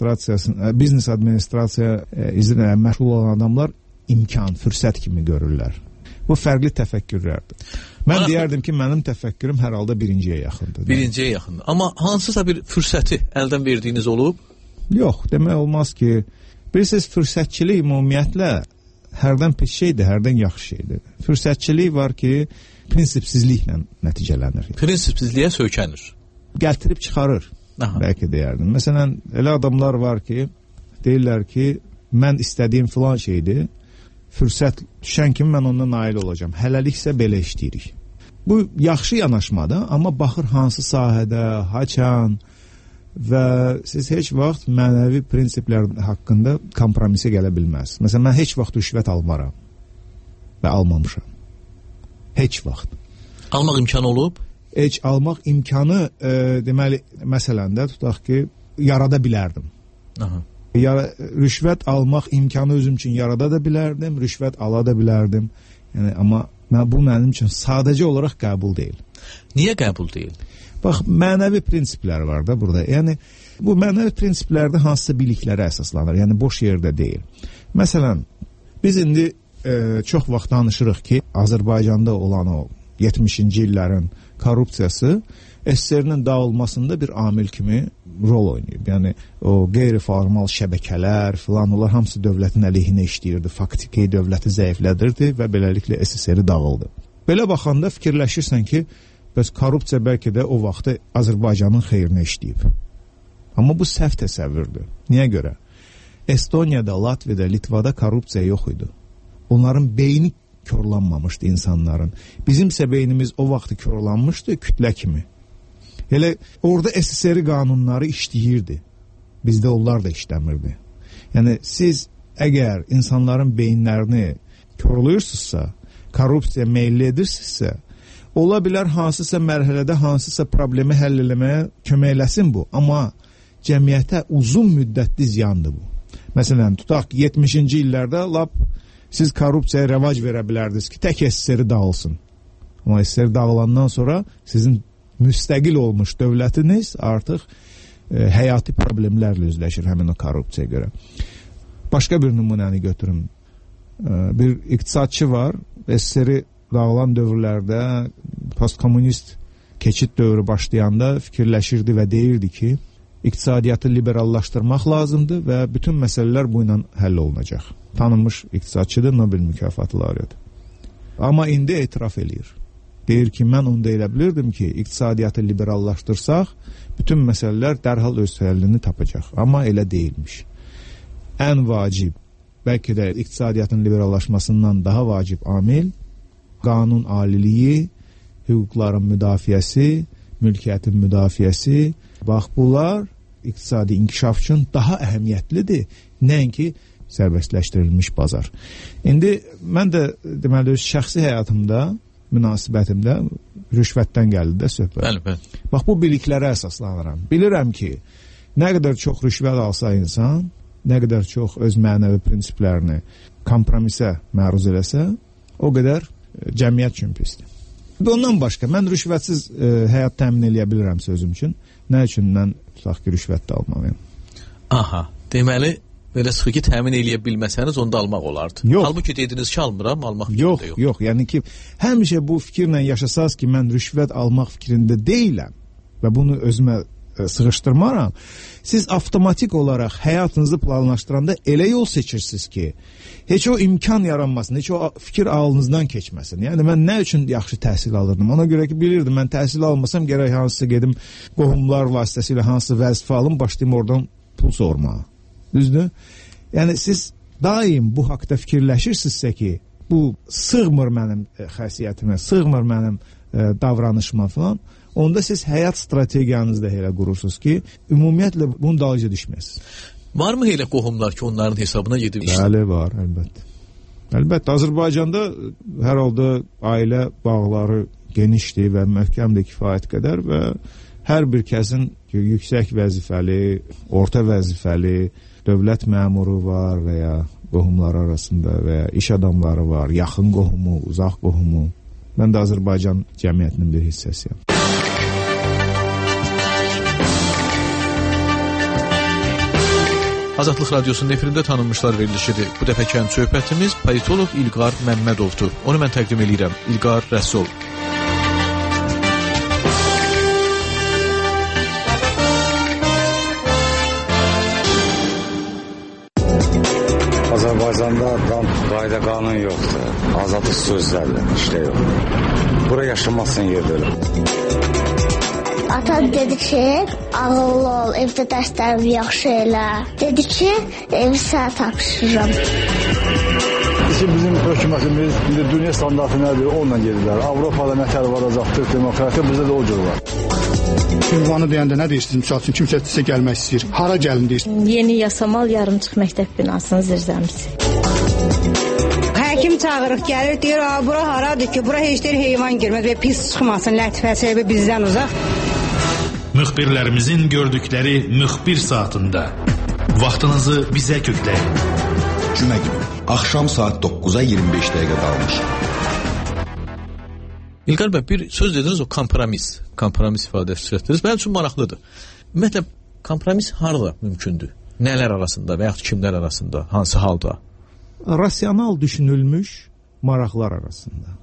administrasiya üzrə məşğul olan adamlar imkan, fürsət kimi görürlər. Bu fərqli təfəkkürlərdir. Mən deyərdim ki, mənim təfəkkürüm hər halda birinciyə yaxındır. Birinciyə yaxındır. Amma hansısa bir fürsəti əldən verdiyiniz olub? Yox, demək olmaz ki, bilirsiniz, fürsətçilik ümumiyyətlə hərdən pis şeydir, hərdən yaxşı şeydir. Fürsətçilik var ki, prinsipsizliklə nəticələnir. Prinsipsizliyə söykənir. Gətirib çıxarır, bəlkə deyərdim. Məsələn, elə adamlar var ki, deyirlər ki, mən istədiyim filan şeydir, fürsət düşən kimi mən ondan nail olacağım. Hələliksə belə işləyirik. Bu yaxşı yanaşmadır, amma baxır hansı sahədə, haçan və siz heç vaxt mənəvi prinsiplər haqqında kompromisə gələ bilməz. Məsələn, mən heç vaxt rüşvət almaram və almamışam. Heç vaxt. Almaq imkanı olub? Heç almaq imkanı, deməli, məsələn də tutaq ki, yarada bilərdim. Aha. Rüşvət almaq imkanı özüm üçün yarada da bilərdim, rüşvət ala da bilərdim. Yəni, amma bu mənim üçün sadəcə olaraq qəbul deyil. Niyə qəbul deyil? Bax, mənəvi prinsiplər var da burada. Yəni, bu mənəvi prinsiplərdə hansısa biliklərə əsaslanır. Yəni, boş yerdə deyil. Məsələn, biz indi çox vaxt danışırıq ki, Azərbaycanda olan o 70-ci illərin korrupsiyası SSR-nin dağılmasında bir amil kimi rol oynayıb. Yəni, o qeyri-formal şəbəkələr filan, onlar hamısı dövlətin əleyhinə işləyirdi. Faktiki dövləti zəiflədirdi və beləliklə SSR-i dağıldı. Belə baxanda fikirləşirsən ki, bəs korrupsiya bəlkə də o vaxtı Azərbaycanın xeyrinə işləyib. Amma bu səhv təsəvvürdür. Niyə görə? Estoniyada, Latviyada, Litvada korrupsiya yox idi. Onların beyni körlanmamışdı insanların. Bizimsə beynimiz o vaxtı körlanmışdı kütlə kimi. Elə orada SSR qanunları işləyirdi. Bizdə onlar da işləmirdi. Yəni siz əgər insanların beyinlərini körlüyürsünüzsə, korrupsiya meyilli edirsinizsə, ola bilər hansısa mərhələdə hansısa problemi həll eləməyə kömək eləsin bu. Amma cəmiyyətə uzun müddətli ziyandır bu. Məsələn, tutaq ki, 70-ci illərdə siz korrupsiyaya rəvac verə bilərdiniz ki, tək SSR dağılsın. Amma SSR dağılandan sonra sizin müstəqil olmuş dövlətiniz artıq həyati problemlərlə üzləşir həmin o korrupsiyaya görə. Başqa bir nümunəni götürüm. Bir iqtisadçı var, SSR dağılan dövrlərdə postkommunist keçid dövrü başlayanda fikirləşirdi və deyirdi ki, iqtisadiyyatı liberallaşdırmaq lazımdır və bütün məsələlər bu ilə həll olunacaq. Tanınmış iqtisadçıdır, Nobel mükafatı laureatı. Amma indi etiraf eləyir. Deyir ki, mən onu da elə bilirdim ki, iqtisadiyyatı liberallaşdırsaq, bütün məsələlər dərhal öz həllini tapacaq. Amma elə deyilmiş. Ən vacib, bəlkə də iqtisadiyyatın liberallaşmasından daha vacib amil, qanun aliliyi, hüquqların müdafiəsi, mülkiyyətin müdafiəsi. Bax, bunlar iqtisadi inkişaf üçün daha əhəmiyyətlidir. Nəinki sərbəstləşdirilmiş bazar. İndi mən də deməli öz şəxsi həyatımda, münasibətimdə rüşvətdən gəldi də söhbət. Bəli. Bax bu biliklərə əsaslanıram. Bilirəm ki, nə qədər çox rüşvət alsa insan, nə qədər çox öz mənəvi prinsiplərini kompromisə məruz eləsə, o qədər cəmiyyət üçün pisdir. Ondan başqa, mən rüşvətsiz həyat təmin eləyə bilirəm sözüm üçün. Nə üçün mən tutaq ki, rüşvət də almalıyım? Aha, deməli, belə sıxı ki, təmin eləyə bilməsəniz, onu da almaq olardı. Yox. Halbuki dediniz ki, almıram, almaq fikrində yox. Yox, yəni ki, həmişə bu fikirlə yaşasaz ki, mən rüşvət almaq fikrində deyiləm və bunu özümə sığışdırmaram. Siz avtomatik olaraq həyatınızı planlaşdıranda elə yol seçirsiniz ki, heç o imkan yaranmasın, heç o fikir ağlınızdan keçməsin. Yəni mən nə üçün yaxşı təhsil alırdım? Ona görə ki, bilirdim, mən təhsil almasam gərək hansısa gedim qohumlar vasitəsilə hansısa vəzifə alım, başlayım oradan pul sormağa. Düzdür? Yəni siz daim bu haqda fikirləşirsinizsə ki, bu sığmır mənim xəsiyyətimə, sığmır mənim davranışıma falan, onda siz həyat strategiyanızda elə qurursunuz ki, ümumiyyətlə bunun dalınca düşməsiniz. Varmı elə qohumlar ki, onların hesabına gedib işləyir? Bəli, var, əlbəttə. Əlbəttə, Azərbaycanda hər halda ailə bağları genişdir və möhkəmdir kifayət qədər və hər bir kəsin yüksək vəzifəli, orta vəzifəli, dövlət məmuru var və ya qohumlar arasında və ya iş adamları var, yaxın qohumu, uzaq qohumu. Mən də Azərbaycan cəmiyyətinin bir hissəsiyəm. Azadlıq Radiosunun efirində tanınmışlar verilişidir. Bu dəfəkən söhbətimiz politolog İlqar Məmmədovdur. Onu mən təqdim edirəm. İlqar Rəsul. Azərbaycanda qayda qanun yoxdur. Azadlıq sözlərlə işlə yox. Bura yaşamazsan yerdə öyle. Atam dedi ki, ağıllı ol, evdə dərslərimi yaxşı elə. Dedi ki, evi sənə tapşırıram. Bizim hökumətimiz indi dünya standartı nədir, onunla gedirlər. Avropada nətər varacaqdır, demokratiya bizdə də o cür var. Ünvanı deyəndə nə deyirsiniz? Misal üçün kimsə sizə gəlmək istəyir. Hara gəlin deyirsiniz? Yeni Yasamal yarımçıq məktəb binasının zirzəmisi. Həkim çağırıq, gəlir, deyir, bura haradır ki, bura heç deyir heyvan girməz və pis çıxmasın, lətifəsi bizdən uzaq. Müxbirlərimizin gördükləri müxbir saatında vaxtınızı bizə kökləyin. Cümə günü, axşam saat 9-a 25 dəqiqə qalmış. İlqar bəy, bir söz dediniz, o kompromis ifadəsi çıxırdınız. Mənim üçün maraqlıdır. Ümumiyyətlə, kompromis harada mümkündür? Nələr arasında və yaxud kimlər arasında, hansı halda? Rasional düşünülmüş maraqlar arasında.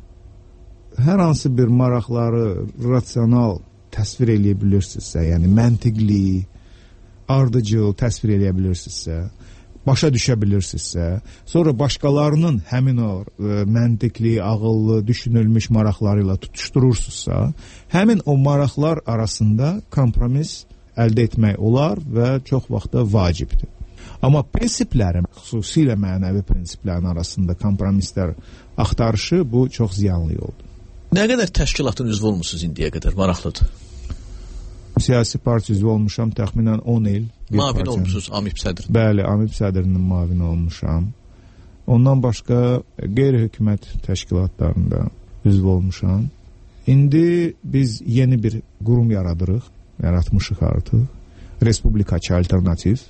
Hər hansı bir maraqları rasional təsvir eləyə bilirsinizsə, yəni məntiqli, ardıcıl təsvir eləyə bilirsinizsə, başa düşə bilirsinizsə, sonra başqalarının həmin o məntiqli, ağıllı, düşünülmüş maraqları ilə tutuşdurursunuzsa, həmin o maraqlar arasında kompromis əldə etmək olar və çox vaxtda vacibdir. Amma prinsiplərin, xüsusilə mənəvi prinsiplərin arasında kompromislər axtarışı bu çox ziyanlı yoldur. Nə qədər təşkilatın üzvü olmuşsunuz indiyə qədər? Maraqlıdır. Siyasi partiya üzvü olmuşam təxminən 10 il. Mavin olmuşsunuz AMİP sədri. Bəli, AMİP sədrinin mavini olmuşam. Ondan başqa qeyri-hökumət təşkilatlarında üzv olmuşam. İndi biz yeni bir qurum yaratmışıq artıq. Respublikaçı Alternativ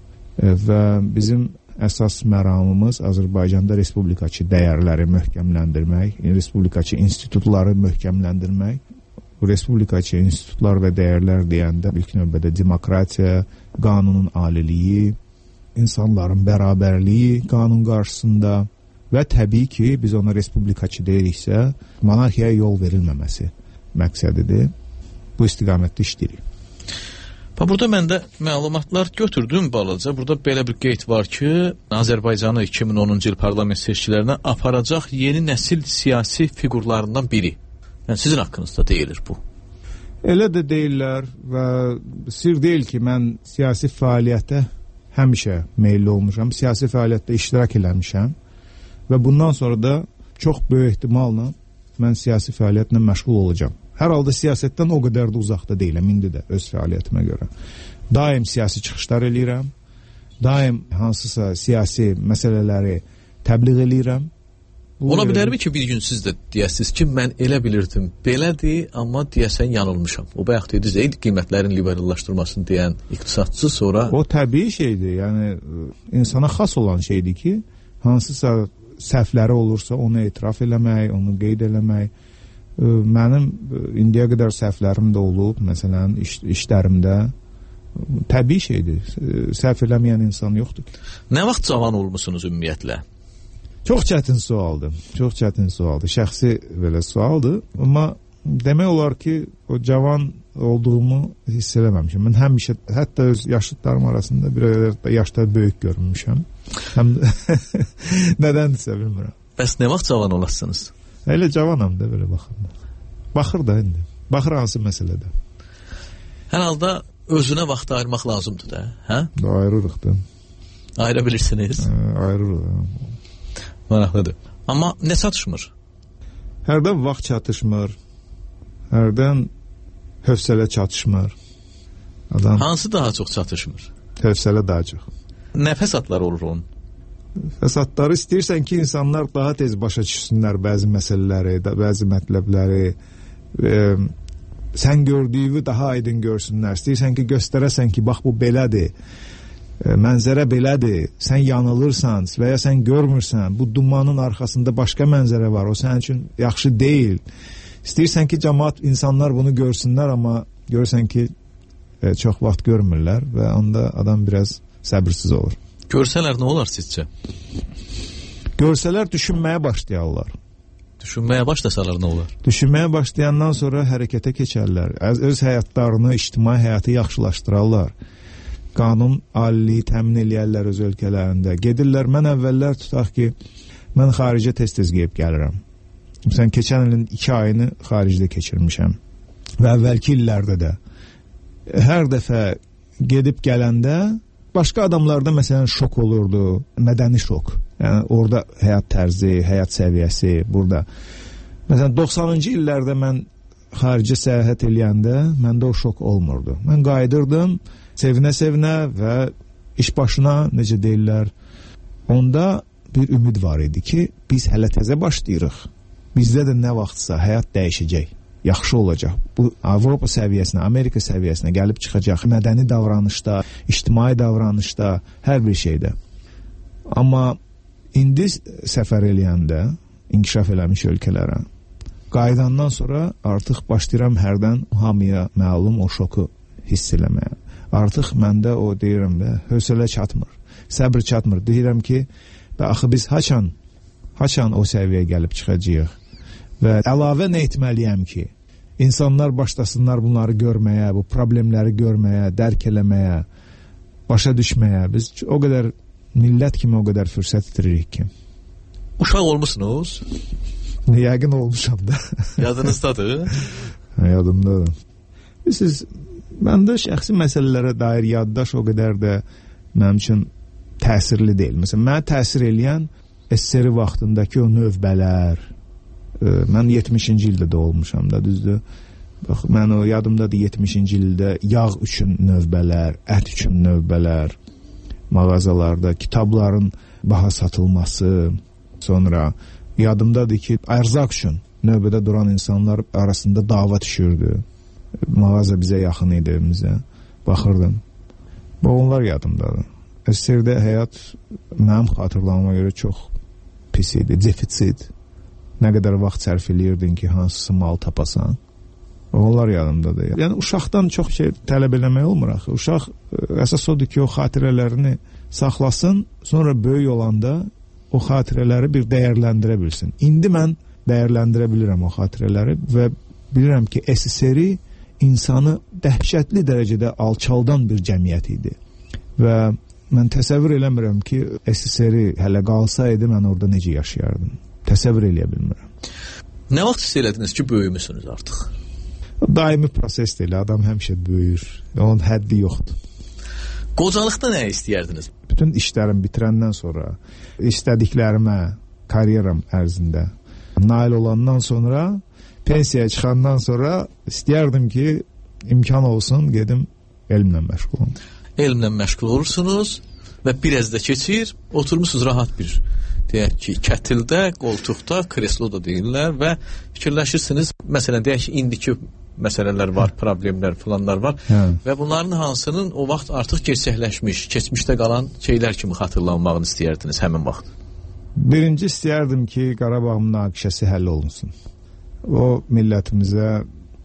və bizim əsas məramımız Azərbaycanda respublikaçı dəyərləri möhkəmləndirmək, respublikaçı institutları möhkəmləndirmək. Bu respublikaçı institutlar və dəyərlər deyəndə ilk növbədə demokratiya, qanunun aliliyi, insanların bərabərliyi qanun qarşısında və təbii ki, biz ona respublikaçı deyiriksə, monarxiyaya yol verilməməsi məqsədidir. Bu istiqamətdə işləyirik. Burada məndə məlumatlar götürdüm balaca. Burada belə bir qeyd var ki, Azərbaycanı 2010-cu il parlament seçkilərinə aparacaq yeni nəsil siyasi fiqurlarından biri. Yəni sizin haqqınızda deyilir bu. Elə də deyirlər və sir deyil ki, mən siyasi fəaliyyətə həmişə meyilli olmuşam. Siyasi fəaliyyətdə iştirak eləmişəm və bundan sonra da çox böyük ehtimalla mən siyasi fəaliyyətlə məşğul olacağam. Hər halda siyasətdən o qədər də uzaqda deyiləm indi də öz fəaliyyətimə görə. Daim siyasi çıxışlar eləyirəm, daim hansısa siyasi məsələləri təbliğ eləyirəm. Ola bilərmi ki, bir gün siz də deyəsiniz ki, mən elə bilirdim, belədir, amma deyəsən yanılmışam. O bayaq dediniz, qiymətlərin liberallaşdırmasını deyən iqtisadçı sonra... O təbii şeydir, yəni insana xas olan şeydir ki, hansısa səhvləri olursa onu etiraf eləmək, onu qeyd eləmək. Mənim indiyə qədər səhvlərim də olub, məsələn, işlərimdə. Təbii şeydir, səhv eləməyən insan yoxdur ki. Nə vaxt cavan olmusunuz ümumiyyətlə? Çox çətin sualdır. Çox çətin sualdır. Şəxsi belə sualdır. Amma demək olar ki, o cavan olduğumu hiss eləməmişəm. Mən həmişə, hətta öz yaşıdlarım arasında bir yaşda böyük görünmüşəm. Həm nədəndirsə bilmirəm. Bəs nə vaxt cavan olasınız? Elə cavanam da belə baxırım. Baxır da indi. Baxır hansı məsələdə. Hər halda özünə vaxt ayırmaq lazımdır da, hə? Ayırırıq da. Ayıra bilirsiniz? Ayırırıq. Maraqlıdır. Amma nə çatışmır? Hərdən vaxt çatışmır. Hərdən hövsələ çatışmır. Hansı daha çox çatışmır? Hövsələ daha çox. Nə fəsadlar olur onun? Fəsadları istəyirsən ki, insanlar daha tez başa düşsünlər bəzi məsələləri, bəzi mətləbləri. Sən gördüyünü daha aydın görsünlər. İstəyirsən ki, göstərəsən ki, bax bu belədir. Mənzərə belədir, sən yanılırsan və ya sən görmürsən, bu dumanın arxasında başqa mənzərə var, o sənin üçün yaxşı deyil. İstəyirsən ki, cəmaat, insanlar bunu görsünlər, amma görürsən ki, çox vaxt görmürlər və onda adam biraz səbirsiz olur. Görsələr nə olar sizcə? Görsələr düşünməyə başlayarlar. Düşünməyə başlasalar nə olar? Düşünməyə başlayandan sonra hərəkətə keçərlər. Öz həyatlarını, ictimai həyatı yaxşılaşdırarlar. Qanun aliliyi təmin eləyərlər öz ölkələrində. Gedirlər, mən əvvəllər tutaq ki, mən xaricə tez-tez qeyib gəlirəm. Məsələn, keçən ilin 2 ayını xaricdə keçirmişəm. Və əvvəlki illərdə də. Hər dəfə gedib gələndə başqa adamlarda məsələn şok olurdu, mədəni şok. Yəni orada həyat tərzi, həyat səviyyəsi, burada. Məsələn, 90-cı illərdə mən xaricə səyahət eləyəndə məndə o şok olmurdu. Mən qayıdırdım, sevinə-sevinə və iş başına, necə deyirlər, onda bir ümid var idi ki, biz hələ təzə başlayırıq. Bizdə də nə vaxtsa həyat dəyişəcək, yaxşı olacaq. Bu Avropa səviyyəsinə, Amerika səviyyəsinə gəlib çıxacaq, mədəni davranışda, ictimai davranışda, hər bir şeydə. Amma indi səfər eləyəndə, inkişaf eləmiş ölkələrə, qayıdandan sonra artıq başlayıram hərdən hamıya məlum o şoku hiss eləməyə. Artıq məndə o deyirəm də, hövsələ çatmır, səbir çatmır. Deyirəm ki, axı biz haçan o səviyyəyə gəlib çıxacağıq və əlavə nə etməliyəm ki, insanlar başlasınlar bunları görməyə, bu problemləri görməyə, dərk eləməyə, başa düşməyə. Biz o qədər, millət kimi o qədər fürsət itiririk ki. Uşaq olmuşsunuz? Yəqin olmuşam da. Yadınızdadır? Yadımdadır. Siz... Məndə şəxsi məsələlərə dair yaddaş o qədər də mənim üçün təsirli deyil. Məsələn, mənə təsir eləyən SSR vaxtındakı o növbələr. Mən 70-ci ildə doğulmuşam da, düzdür? Bax, mən o yadımdadır 70-ci ildə yağ üçün növbələr, ət üçün növbələr, mağazalarda kitabların baha satılması, sonra yadımdadır ki, ərzaq üçün növbədə duran insanlar arasında dava düşürdü. Mağaza bizə yaxın idi evimizə. Baxırdım. Onlar yadımdadır. SSR-də həyat mənim xatırlamama görə çox pis idi, defisit. Nə qədər vaxt sərf eləyirdin ki, hansısa mal tapasan. Onlar yadımdadır. Yəni uşaqdan çox şey tələb eləmək olmur axı. Uşaq əsas odur ki, o xatirələrini saxlasın, sonra böyük olanda o xatirələri bir dəyərləndirə bilsin. İndi mən dəyərləndirə bilirəm o xatirələri və bilirəm ki, SSR-i insanı dəhşətli dərəcədə alçaldan bir cəmiyyət idi. Və mən təsəvvür eləmirəm ki, SSR-i hələ qalsaydı mən orada necə yaşayardım. Təsəvvür eləyə bilmirəm. Nə vaxt hiss elədiniz ki, böyümüsünüz artıq? Daimi proses deyil, adam həmişə böyür. Onun həddi yoxdur. Qocalıqda nə istəyərdiniz? Bütün işlərimi bitirəndən sonra, istədiklərimə, karyeram ərzində nail olandan sonra, pensiyaya çıxandan sonra istəyərdim ki, imkan olsun, gedim elmlə məşğul olum. Elmlə məşğul olursunuz və biraz da keçir, oturmusunuz rahat bir deyək ki, kətildə, qoltuqda, kresloda deyirlər və fikirləşirsiniz, məsələn, deyək ki, indiki məsələlər var, problemlər falanlar var və bunların hansının o vaxt artıq gerçəkləşmiş, keçmişdə qalan şeylər kimi xatırlanmağını istəyərdiniz həmin vaxt? Birinci istəyərdim ki, Qarabağ münaqişəsi həll olunsun. O millətimizə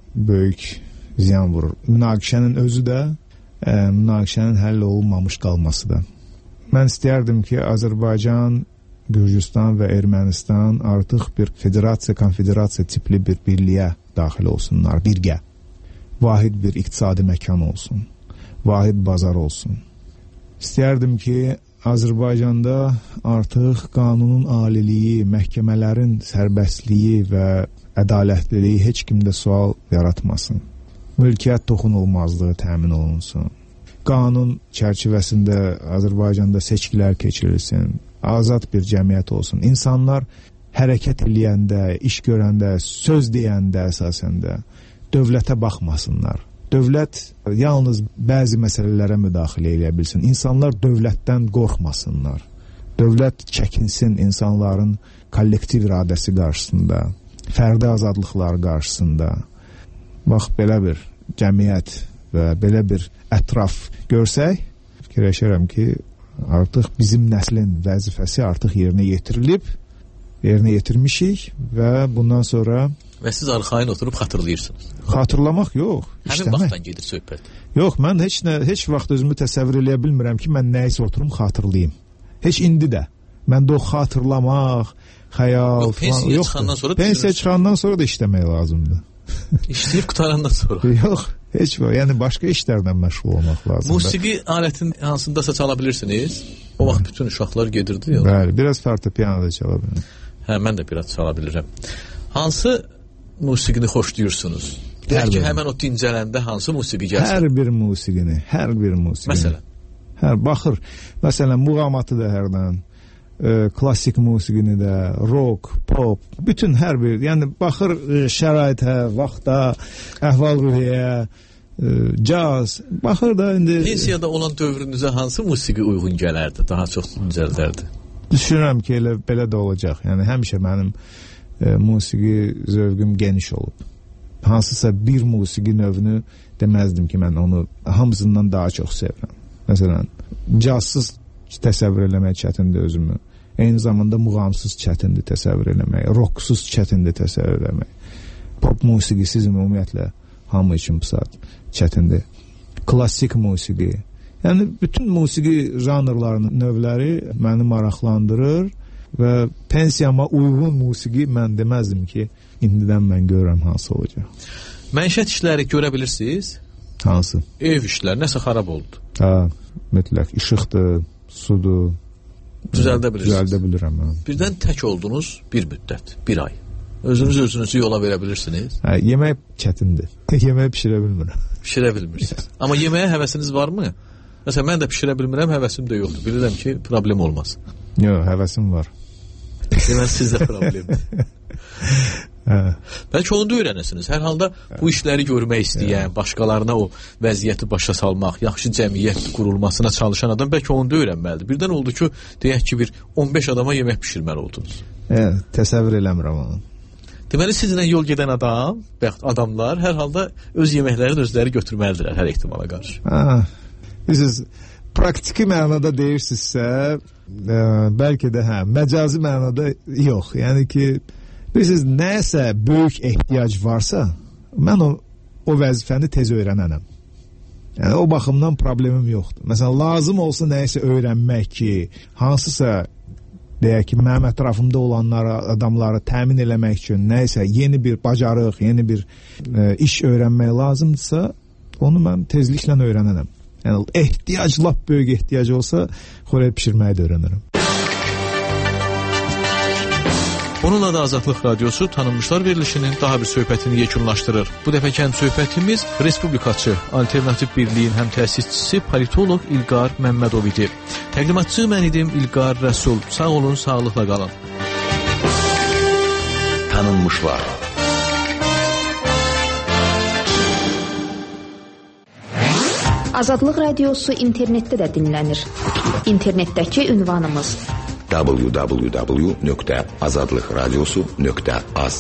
böyük ziyan vurur. Münaqişənin özü də münaqişənin həll olunmamış qalması da. Mən istəyərdim ki, Azərbaycan, Gürcüstan və Ermənistan artıq bir federasiya, konfederasiya tipli bir birliyə daxil olsunlar, birgə. Vahid bir iqtisadi məkan olsun, vahid bazar olsun. İstəyərdim ki, Azərbaycanda artıq qanunun aliliyi, məhkəmələrin sərbəstliyi və ədalətliliyi heç kimdə sual yaratmasın. Mülkiyyət toxunulmazlığı təmin olunsun. Qanun çərçivəsində Azərbaycanda seçkilər keçirilsin. Azad bir cəmiyyət olsun. İnsanlar hərəkət eləyəndə, iş görəndə, söz deyəndə əsasən də dövlətə baxmasınlar. Dövlət yalnız bəzi məsələlərə müdaxilə edə bilsin. İnsanlar dövlətdən qorxmasınlar. Dövlət çəkinsin insanların kollektiv iradəsi qarşısında, fərdi azadlıqları qarşısında. Bax, belə bir cəmiyyət və belə bir ətraf görsək, fikirləşirəm ki, artıq bizim nəslin vəzifəsi artıq yerinə yetirilib, yerinə yetirmişik və bundan sonra... Və siz arxayın oturub xatırlayırsınız. Xatırlamaq yox, işləmək. Həmin vaxtdan gedir söhbət. Yox, mən heç vaxt özümü təsəvvür eləyə bilmirəm ki, mən nəyisə oturum xatırlayayım. Heç indi də. Məndə o xatırlamaq, xəyal... Yox, pensiya çıxandan sonra... Pensiya çıxandan sonra da işləmək lazımdır. İşləyib qutarandan sonra. Yox, heç var. Yəni başqa işlərlə məşğul olmaq lazımdır. Musiqi alətin hansındasa çala bilirsiniz? O vaxt bütün uşaqlar gedirdi ya. Bəli, biraz fortepianoda çala bilirəm. Hə, mən də biraz çala bilirəm. Hansı musiqini xoşlayırsınız? Deyək ki, həmən o dincələndə hansı musiqi gəlsin? Hər bir musiqini. Məsələn? Baxır. Məsələn, muğamatı da hərdən, klassik musiqini də, rock, pop, bütün hər bir, yəni baxır şəraitə, vaxta, əhval-ruhiyyə, caz, baxır da indi... Pensiyada olan dövrünüzə hansı musiqi uyğun gələrdi, daha çox dincəldərdi? Düşünürəm ki, belə də olacaq. Yəni, həmişə mənim musiqi zövqüm geniş olub. Hansısa bir musiqi növünü deməzdim ki, mən onu hamısından daha çox sevirəm. Məsələn, cazsız təsəvvür eləmək çətindir özümü. Eyni zamanda muğamsız çətindir təsəvvür eləmək, rocksuz çətindir təsəvvür eləmək. Pop musiqisiz ümumiyyətlə hamı üçün çətindir. Klassik musiqi. Yəni, bütün musiqi janrlarının növləri məni maraqlandırır və pensiyama uyğun musiqi mən deməzdim ki, indidən mən görürəm hansı olacaq. Məişət işləri görə bilirsiniz? Hansı? Ev işləri, nəsə xarab oldu. Hə, mütləq. İşıqdır, sudur. Düzəldə bilirsiniz? Düzəldə bilirəm. Hə. Birdən tək oldunuz bir müddət, bir ay. Özünüzü yola verə bilirsiniz? Hə, yemək çətindir. Yemək pişirə bilmirəm. Pişirə bilmirsiniz. Amma yeməyə həvəsiniz varmı? Məsələn, mən də pişirə bilmirəm, həvəsim də yoxdur. Bilirəm ki, problem olmaz. Yox, həvəsim var. Deməli, sizdə problemdir. Bəlkə onu da öyrənəsiniz. Hər halda bu işləri görmək istəyən, başqalarına o vəziyyəti başa salmaq, yaxşı cəmiyyət qurulmasına çalışan adam bəlkə onu da öyrənməlidir. Birdən oldu ki, deyək ki, bir 15 adama yemək pişirməli oldunuz. Təsəvvür eləmirəm onu. Deməli, sizinlə yol gedən adamlar hər halda öz yeməklərini özləri götürməlidirlər hər ehtimala qarşı. Siz praktiki mənada deyirsinizsə, bəlkə də məcazi mənada yox. Yəni ki, siz nəsə böyük ehtiyac varsa, mən o vəzifəni tez öyrənənəm. Yəni, o baxımdan problemim yoxdur. Məsələn, lazım olsa nəyisə öyrənmək ki, hansısa, deyək ki, mənim ətrafımda olanları, adamları təmin eləmək üçün nəyisə yeni bir bacarıq, yeni bir iş öyrənmək lazımdırsa, onu mən tezliklə öyrənənəm. Yəni, ehtiyac, lap böyük ehtiyac olsa, xörək pişirməyi də öyrənərəm. Bununla da Azadlıq Radiosu tanınmışlar verilişinin daha bir söhbətini yekunlaşdırır. Bu dəfəkən söhbətimiz Respublikaçı Alternativ Birliyin həm təsisçisi politoloq İlqar Məmmədov idi. Təqdimatçı mən idim İlqar Rəsul. Sağ olun, sağlıqla qalın. Tanınmışlar. Azadlıq Radiosu internetdə də dinlənir. İnternetdəki ünvanımız www.azadlıqradiosu.az.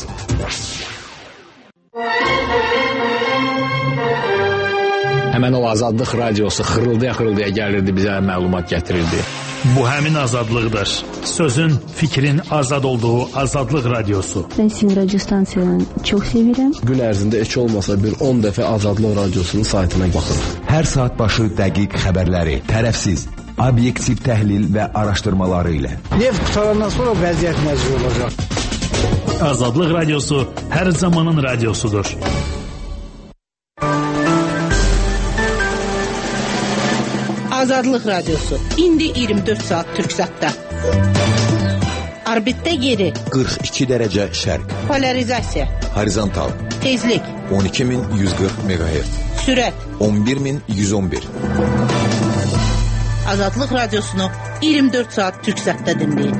Həmən o Azadlıq Radiosu xırıldaya gəlirdi, bizə məlumat gətirirdi. Bu həmin azadlıqdır. Sözün, fikrin azad olduğu Azadlıq Radiosu. Ben sizin radyo stansiyalarını çok sevirəm. Gün ərzində heç olmasa bir 10 dəfə Azadlıq Radiosunun saytına baxın. Hər saat başı dəqiq xəbərləri, tərəfsiz, obyektiv təhlil və araşdırmaları ilə. Neft qutarandan sonra vəziyyət necə olacaq? Azadlıq Radiosu hər zamanın radiosudur. Azadlıq Radiosu. İndi 24 saat Türksatda. Orbitdə yeri. 42 dərəcə şərq. Polarizasiya. Horizontal. Tezlik. 12140 MHz. Sürət. 11111. Azadlıq Radiosunu 24 saat Türksatda dinləyin.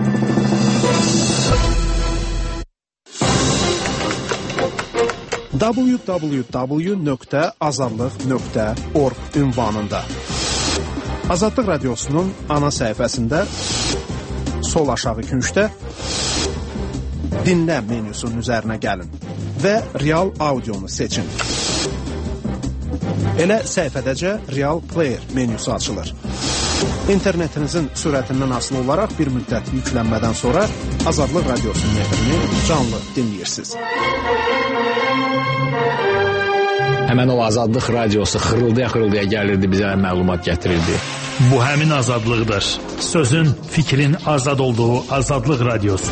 www.azadlıq.org ünvanında Azadlıq Radiosunun ana səhifəsində sol aşağı küncdə dinlə menyusunun üzərinə gəlin və real audionu seçin. Elə səhifədəcə real player menyusu açılır. İnternetinizin sürətindən asılı olaraq bir müddət yüklənmədən sonra Azadlıq Radiosunun efrini canlı dinləyirsiniz. Həmən o Azadlıq Radiosu xırıldaya gəlirdi, bizə məlumat gətirirdi. Bu həmin azadlıqdır. Sözün, fikrin azad olduğu Azadlıq Radiosu.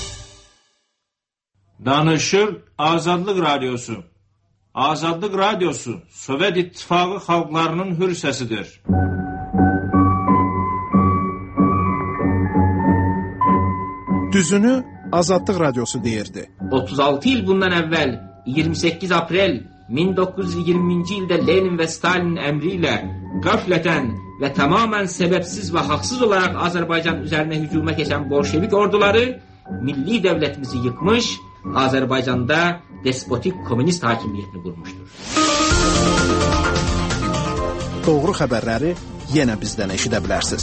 Danışır Azadlıq Radiosu. Azadlıq Radiosu Sovet İttifaqı xalqlarının hür səsidir. Düzünü Azadlıq Radiosu deyirdi. 36 il bundan əvvəl 28 aprel 1920-ci ildə Lenin və Stalinin əmri ilə qəflətən və tamamən səbəbsiz və haqsız olaraq Azərbaycan üzərinə hücuma keçən bolşevik orduları milli dövlətimizi yıkmış, Azərbaycanda despotik komünist hakimiyyətini qurmuşdur. Doğru xəbərləri yenə bizdən eşidə bilərsiniz.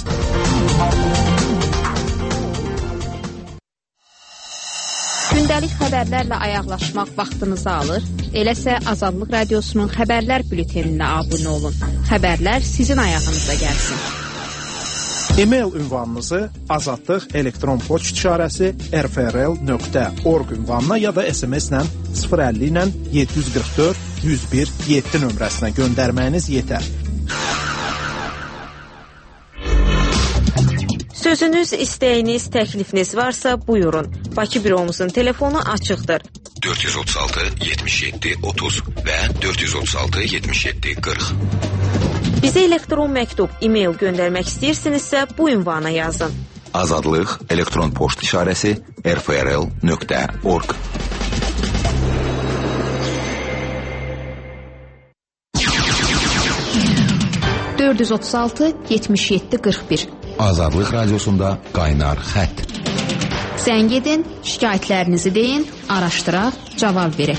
Gündəlik xəbərlərlə ayaqlaşmaq vaxtınızı alır. Eləsə Azadlıq Radiosunun xəbərlər bülteninə abunə olun. Xəbərlər sizin ayağınıza gəlsin. E-mail ünvanınızı azadlıq elektron poçt işarəsi rfrl.org ünvanına ya da SMS-lə 050 ilə 744 101 7 nömrəsinə göndərməyiniz yetər. Sözünüz, istəyiniz, təklifiniz varsa buyurun. Bakı büromuzun telefonu açıqdır. 436 77 30 və 436 77 40. Bizə elektron məktub, e-mail göndərmək istəyirsinizsə bu ünvana yazın. Azadlıq elektron poçt işarəsi rfrl.org. (436-77-41) Azadlıq Radiosunda qaynar xətt. Zəng edin, şikayətlərinizi deyin, araşdıraq, cavab verək.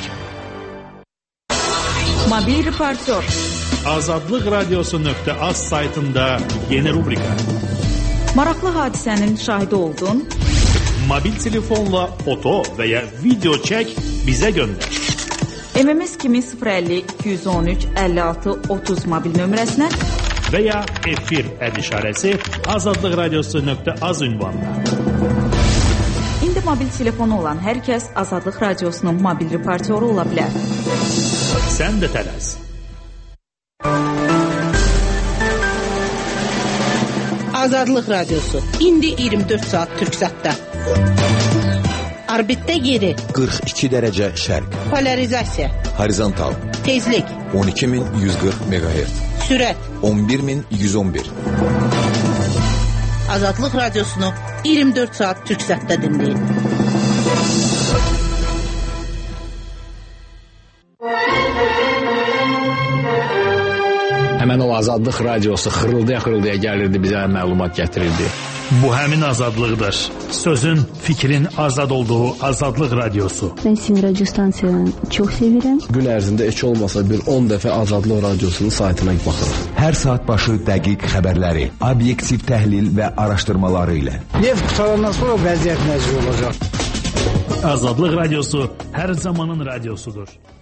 Mobil reportör. Azadlıq Radiosu.az saytında yeni rubrika. Maraqlı hadisənin şahidi oldun. Mobil telefonla foto və ya video çək, bizə göndər. MMS kimi 050 213 56 30 mobil nömrəsinə və ya efir əd işarəsi Azadlıq Radiosu.az ünvanına. İndi mobil telefonu olan hər kəs Azadlıq Radiosunun mobil reportyoru ola bilər. Sən də tələs. Azadlıq Radiosu. İndi 24 saat Türksatda. Orbitdə yeri. 42 dərəcə şərq. Polarizasiya. Horizontal. Tezlik. 12140 MHz. Sürət. 11111. Azadlıq Radiosunu 24 saat Türksatda dinləyin. Həmən o Azadlıq Radiosu xırıldaya gəlirdi, bizə məlumat gətirirdi. Bu həmin azadlıqdır. Sözün, fikrin azad olduğu Azadlıq Radiosu. Ben sizin radyo stansiyanı çok seviyorum. Gün ərzində heç olmasa bir 10 dəfə Azadlıq Radiosunun saytına baxırıq. Hər saat başı dəqiq xəbərləri, obyektiv təhlil və araşdırmaları ilə. Neft qutarandan sonra vəziyyət necə olacaq? Azadlıq Radiosu hər zamanın radiosudur.